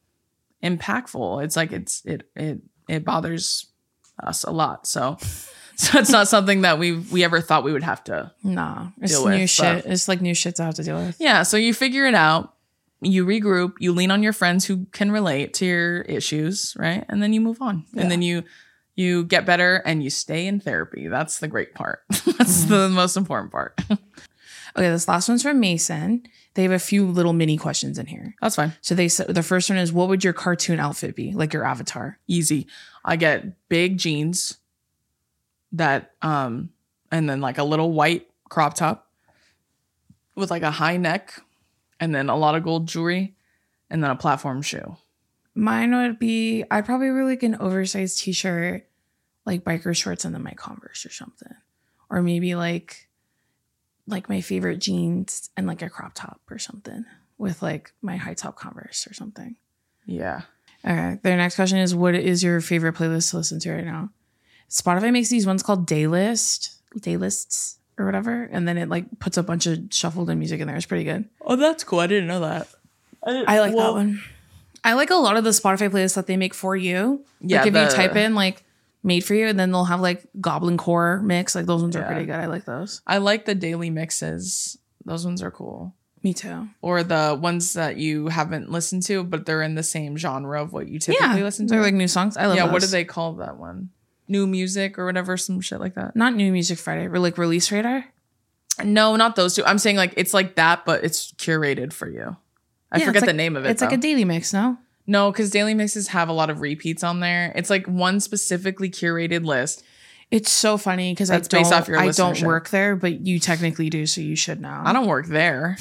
impactful. It's like it's it it it bothers us a lot. So so it's not something that we we ever thought we would have to. Nah, it's deal new with, shit. but- It's like new shit to have to deal with. Yeah. So you figure it out. You regroup, you lean on your friends who can relate to your issues, right? And then you move on. Yeah. And then you you get better and you stay in therapy. That's the great part. That's Mm-hmm. the most important part. Okay, this last one's from Mason. They have a few little mini questions in here. That's fine. So they said the first one is, what would your cartoon outfit be? Like your avatar. Easy. I get big jeans that um and then like a little white crop top with like a high neck and then a lot of gold jewelry and then a platform shoe. Mine would be, I'd probably wear like an oversized t-shirt, like biker shorts and then my Converse or something. Or maybe like like my favorite jeans and like a crop top or something with like my high top Converse or something. Yeah. Okay. Their next question is, what is your favorite playlist to listen to right now? Spotify makes these ones called Daylist, Daylists or whatever. And then it like puts a bunch of shuffled in music in there. It's pretty good. Oh, that's cool. I didn't know that. I, didn't, I like well, that one. I like a lot of the Spotify playlists that they make for you. Yeah, Like if the- you type in like made for you and then they'll have like Goblin Core mix. Like those ones are Yeah. pretty good. I like those. I like the daily mixes. Those ones are cool. Me too. Or the ones that you haven't listened to, but they're in the same genre of what you typically Yeah. listen to. They're like new songs. I love yeah, those. what do they call that one? New music or whatever, some shit like that. Not New Music Friday, or like Release Radar. No, not those two. I'm saying like it's like that, but it's curated for you. I Yeah, forget it's the like- name of it. It's like though. a daily mix, no? No, because daily mixes have a lot of repeats on there. It's like one specifically curated list. It's so funny because I That's based don't, off your I don't listenership. work there, but you technically do, so you should know. I don't work there.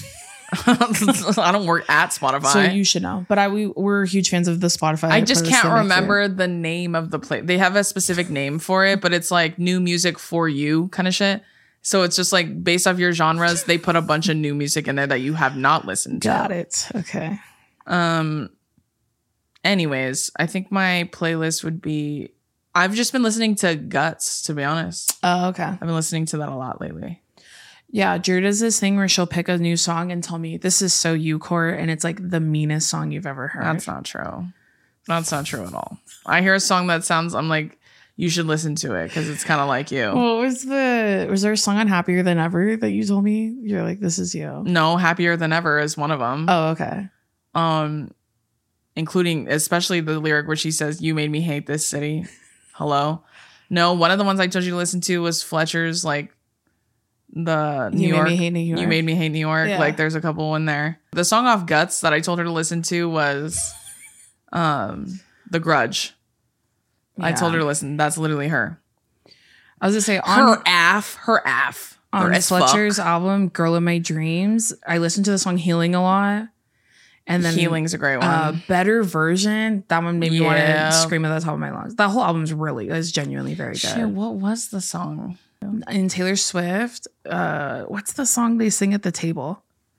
I don't work at Spotify. So you should know. But I we, we're huge fans of the Spotify. I just playlist can't they make remember the name of the play. They have a specific name for it, but it's like new music for you kind of shit. So it's just like based off your genres, they put a bunch of new music in there that you have not listened to. Got it. Okay. Um. Anyways, I think my playlist would be. I've just been listening to Guts, to be honest. Oh, okay. I've been listening to that a lot lately. Yeah, Drew does this thing where she'll pick a new song and tell me this is so you, Court, and it's like the meanest song you've ever heard. That's not true. That's not true at all. I hear a song that sounds. I'm like, you should listen to it because it's kind of like you. What was the a was there a song on Happier Than Ever that you told me? You're like, this is you. No, Happier Than Ever is one of them. Oh, okay. Um, including especially the lyric where she says, "You made me hate this city." Hello. No, one of the ones I told you to listen to was Fletcher's, like the New You York. Made Me Hate New York. You made me hate New York. Yeah. Like there's a couple in there. The song off Guts that I told her to listen to was um The Grudge. I Yeah. told her to listen. That's literally her. I was gonna say on Her af. Her af. on Her as fuck. Fletcher's album "Girl of My Dreams," I listened to the song "Healing" a lot, and then Healing's a great one. uh, "Better Version." That one made me want Yeah. to scream at the top of my lungs. That whole album's really is genuinely very good. Shit, what was the song? And Taylor Swift, uh, what's the song they sing at the table?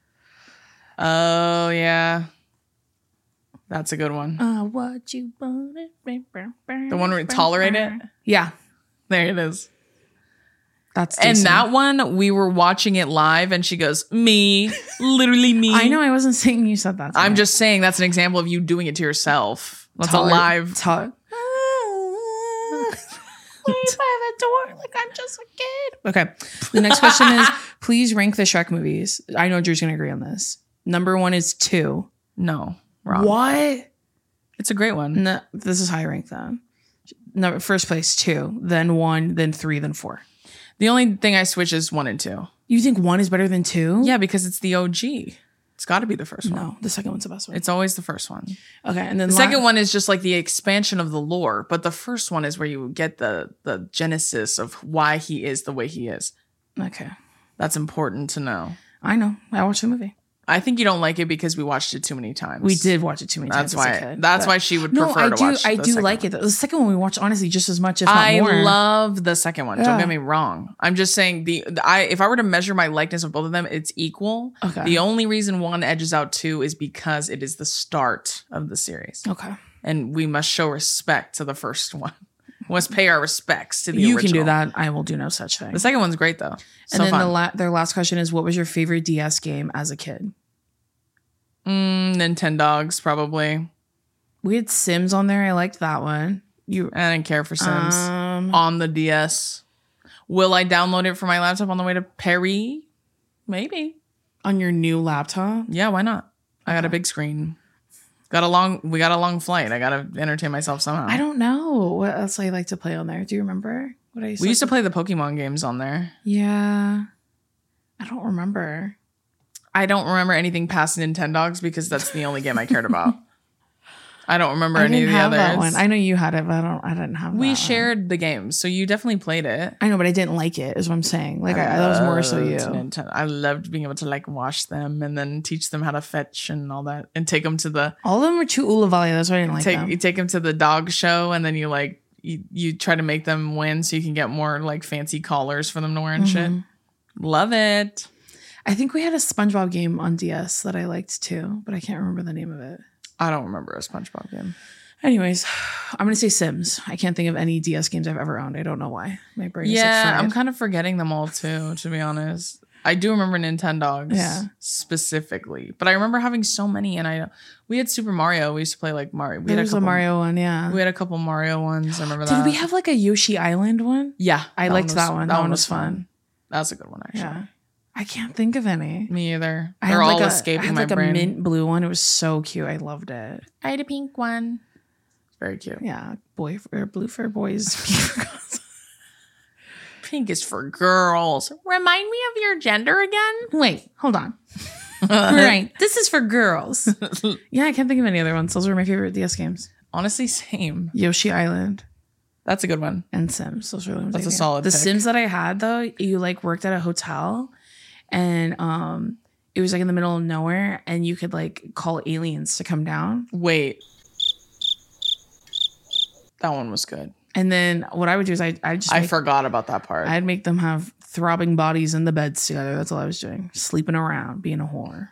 Oh yeah, that's a good one. Uh, what you wanted, The one where we Tolerate It. Yeah, There it is. that's And decent. that one, we were watching it live, and she goes, "Me, literally me." I know I wasn't saying you said that. to I'm me. just saying that's an example of you doing it to yourself. That's Toler- a live. to- Leave by the door like I'm just a kid. Okay. The next question is, please rank the Shrek movies. I know Drew's gonna agree on this. Number one is two. No, wrong. What? It's a great one. No, this is how I rank them. No, first place two, then one, then three, then four. The only thing I switch is one and two. You think one is better than two? Yeah, because it's the O G. It's got to be the first one. No, the second one's the best one. It's always the first one. Okay, and then The la- second one is just like the expansion of the lore, but the first one is where you get the the genesis of why he is the way he is. Okay, That's important to know. I know. I watched the movie. I think you don't like it because we watched it too many times. We did watch it too many That's times. as a why. kid, That's but- why she would No, prefer I to do. watch. I the do second like one. it. Though. The second one we watched honestly just as much, if not I more. love the second one. Don't Yeah. get me wrong. I'm just saying the, the I if I were to measure my likeness of both of them, it's equal. Okay. The only reason one edges out two is because it is the start of the series, Okay. and we must show respect to the first one. We must pay our respects to the You original. can do that. I will do no such thing. The second one's great though. So and then fun. the la- their last question is, what was your favorite D S game as a kid? mm, Nintendogs probably. We had Sims on there. I liked that one. You I didn't care for Sims um, on the D S. Will I download it for my laptop on the way to Paris? Maybe. on your new laptop? Yeah, why not? I got a big screen. Got a long. We got a long flight. I gotta entertain myself somehow. I don't know what else I like to play on there. Do you remember what I used? We to used to play the Pokemon games on there. Yeah, I don't remember. I don't remember anything past Nintendogs because that's the only game I cared about. I don't remember I any didn't of the have others. that one. I know you had it, but I don't. I didn't have. we that one. shared the games, so you definitely played it. I know, but I didn't like it. Is what I'm saying. Like I, that was more so you. loved Ninten- I loved being able to like wash them and then teach them how to fetch and all that, and take them to the All of them were too Ulavala. That's why I didn't like take them. you take them to the dog show, and then you like you, you try to make them win so you can get more like fancy collars for them to wear and shit. Mm-hmm. Love it. I think we had a SpongeBob game on D S that I liked too, but I can't remember the name of it. I don't remember a SpongeBob game. Anyways, I'm gonna say Sims. I can't think of any D S games I've ever owned. I don't know why. My brain is Yeah, like I'm fried. kind of forgetting them all too, to be honest. I do remember Nintendogs Yeah. specifically, but I remember having so many, and I we had Super Mario. We used to play like Mario. We There had was a a couple, Mario one, yeah. We had a couple Mario ones. I remember Did that. we have like a Yoshi Island one? Yeah, I that liked was- that one. That, one was fun. That's a good one, actually. Yeah. I can't think of any. Me either. I They're had all like a, escaping I had my like brain. a mint blue one. It was so cute. I loved it. I had a pink one. Very cute. Yeah, boy or blue for boys. Pink is for girls. Remind me of your gender again. Wait, hold on. Right, this is for girls. Yeah, I can't think of any other ones. Those were my favorite D S games. Honestly, same. Yoshi Island That's a good one. and Sims. Those were the ones. That's I a think. solid The pick. Sims that I had though, you like worked at a hotel, and um, it was like in the middle of nowhere, and you could like call aliens to come down. Wait. That one was good. And then what I would do is I I just I make, forgot about that part. I'd make them have throbbing bodies in the beds together. That's all I was doing, sleeping around, being a whore.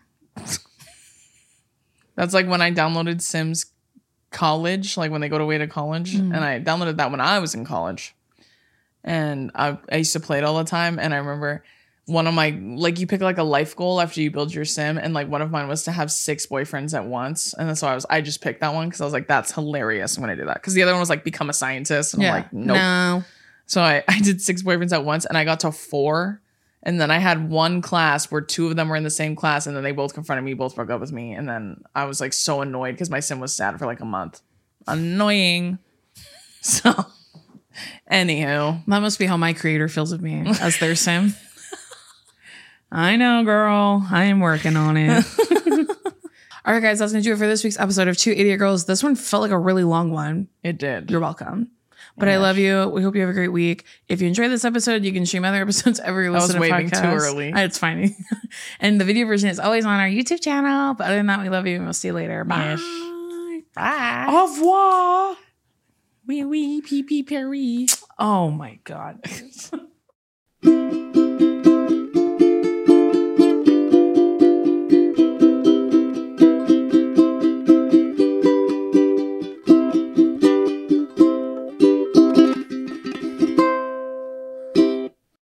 That's like when I downloaded Sims College, like when they go away to college. Mm. And I downloaded that when I was in college. And I, I used to play it all the time. And I remember one of my, like you pick like a life goal after you build your sim. And like one of mine was to have six boyfriends at once. And that's why I was, I just picked that one because I was like, that's hilarious. I'm going to do that. Because the other one was like become a scientist. And I'm like, nope. No. So I, I did six boyfriends at once and I got to four. And then I had one class where two of them were in the same class and then they both confronted me, both broke up with me. And then I was like so annoyed because my sim was sad for like a month. Annoying. So, anywho. That must be how my creator feels of me as their sim. I know, girl. I am working on it. All right, guys, that's going to do it for this week's episode of Two Idiot Girls. This one felt like a really long one. It did. You're welcome. But Yeah. I love you. We hope you have a great week. If you enjoyed this episode, you can stream other episodes every listen was to waving podcasts. too early. It's fine. And the video version is always on our YouTube channel. But other than that, we love you and we'll see you later. Bye. Bye. Au revoir. Wee wee pee pee Perry. Oh my God.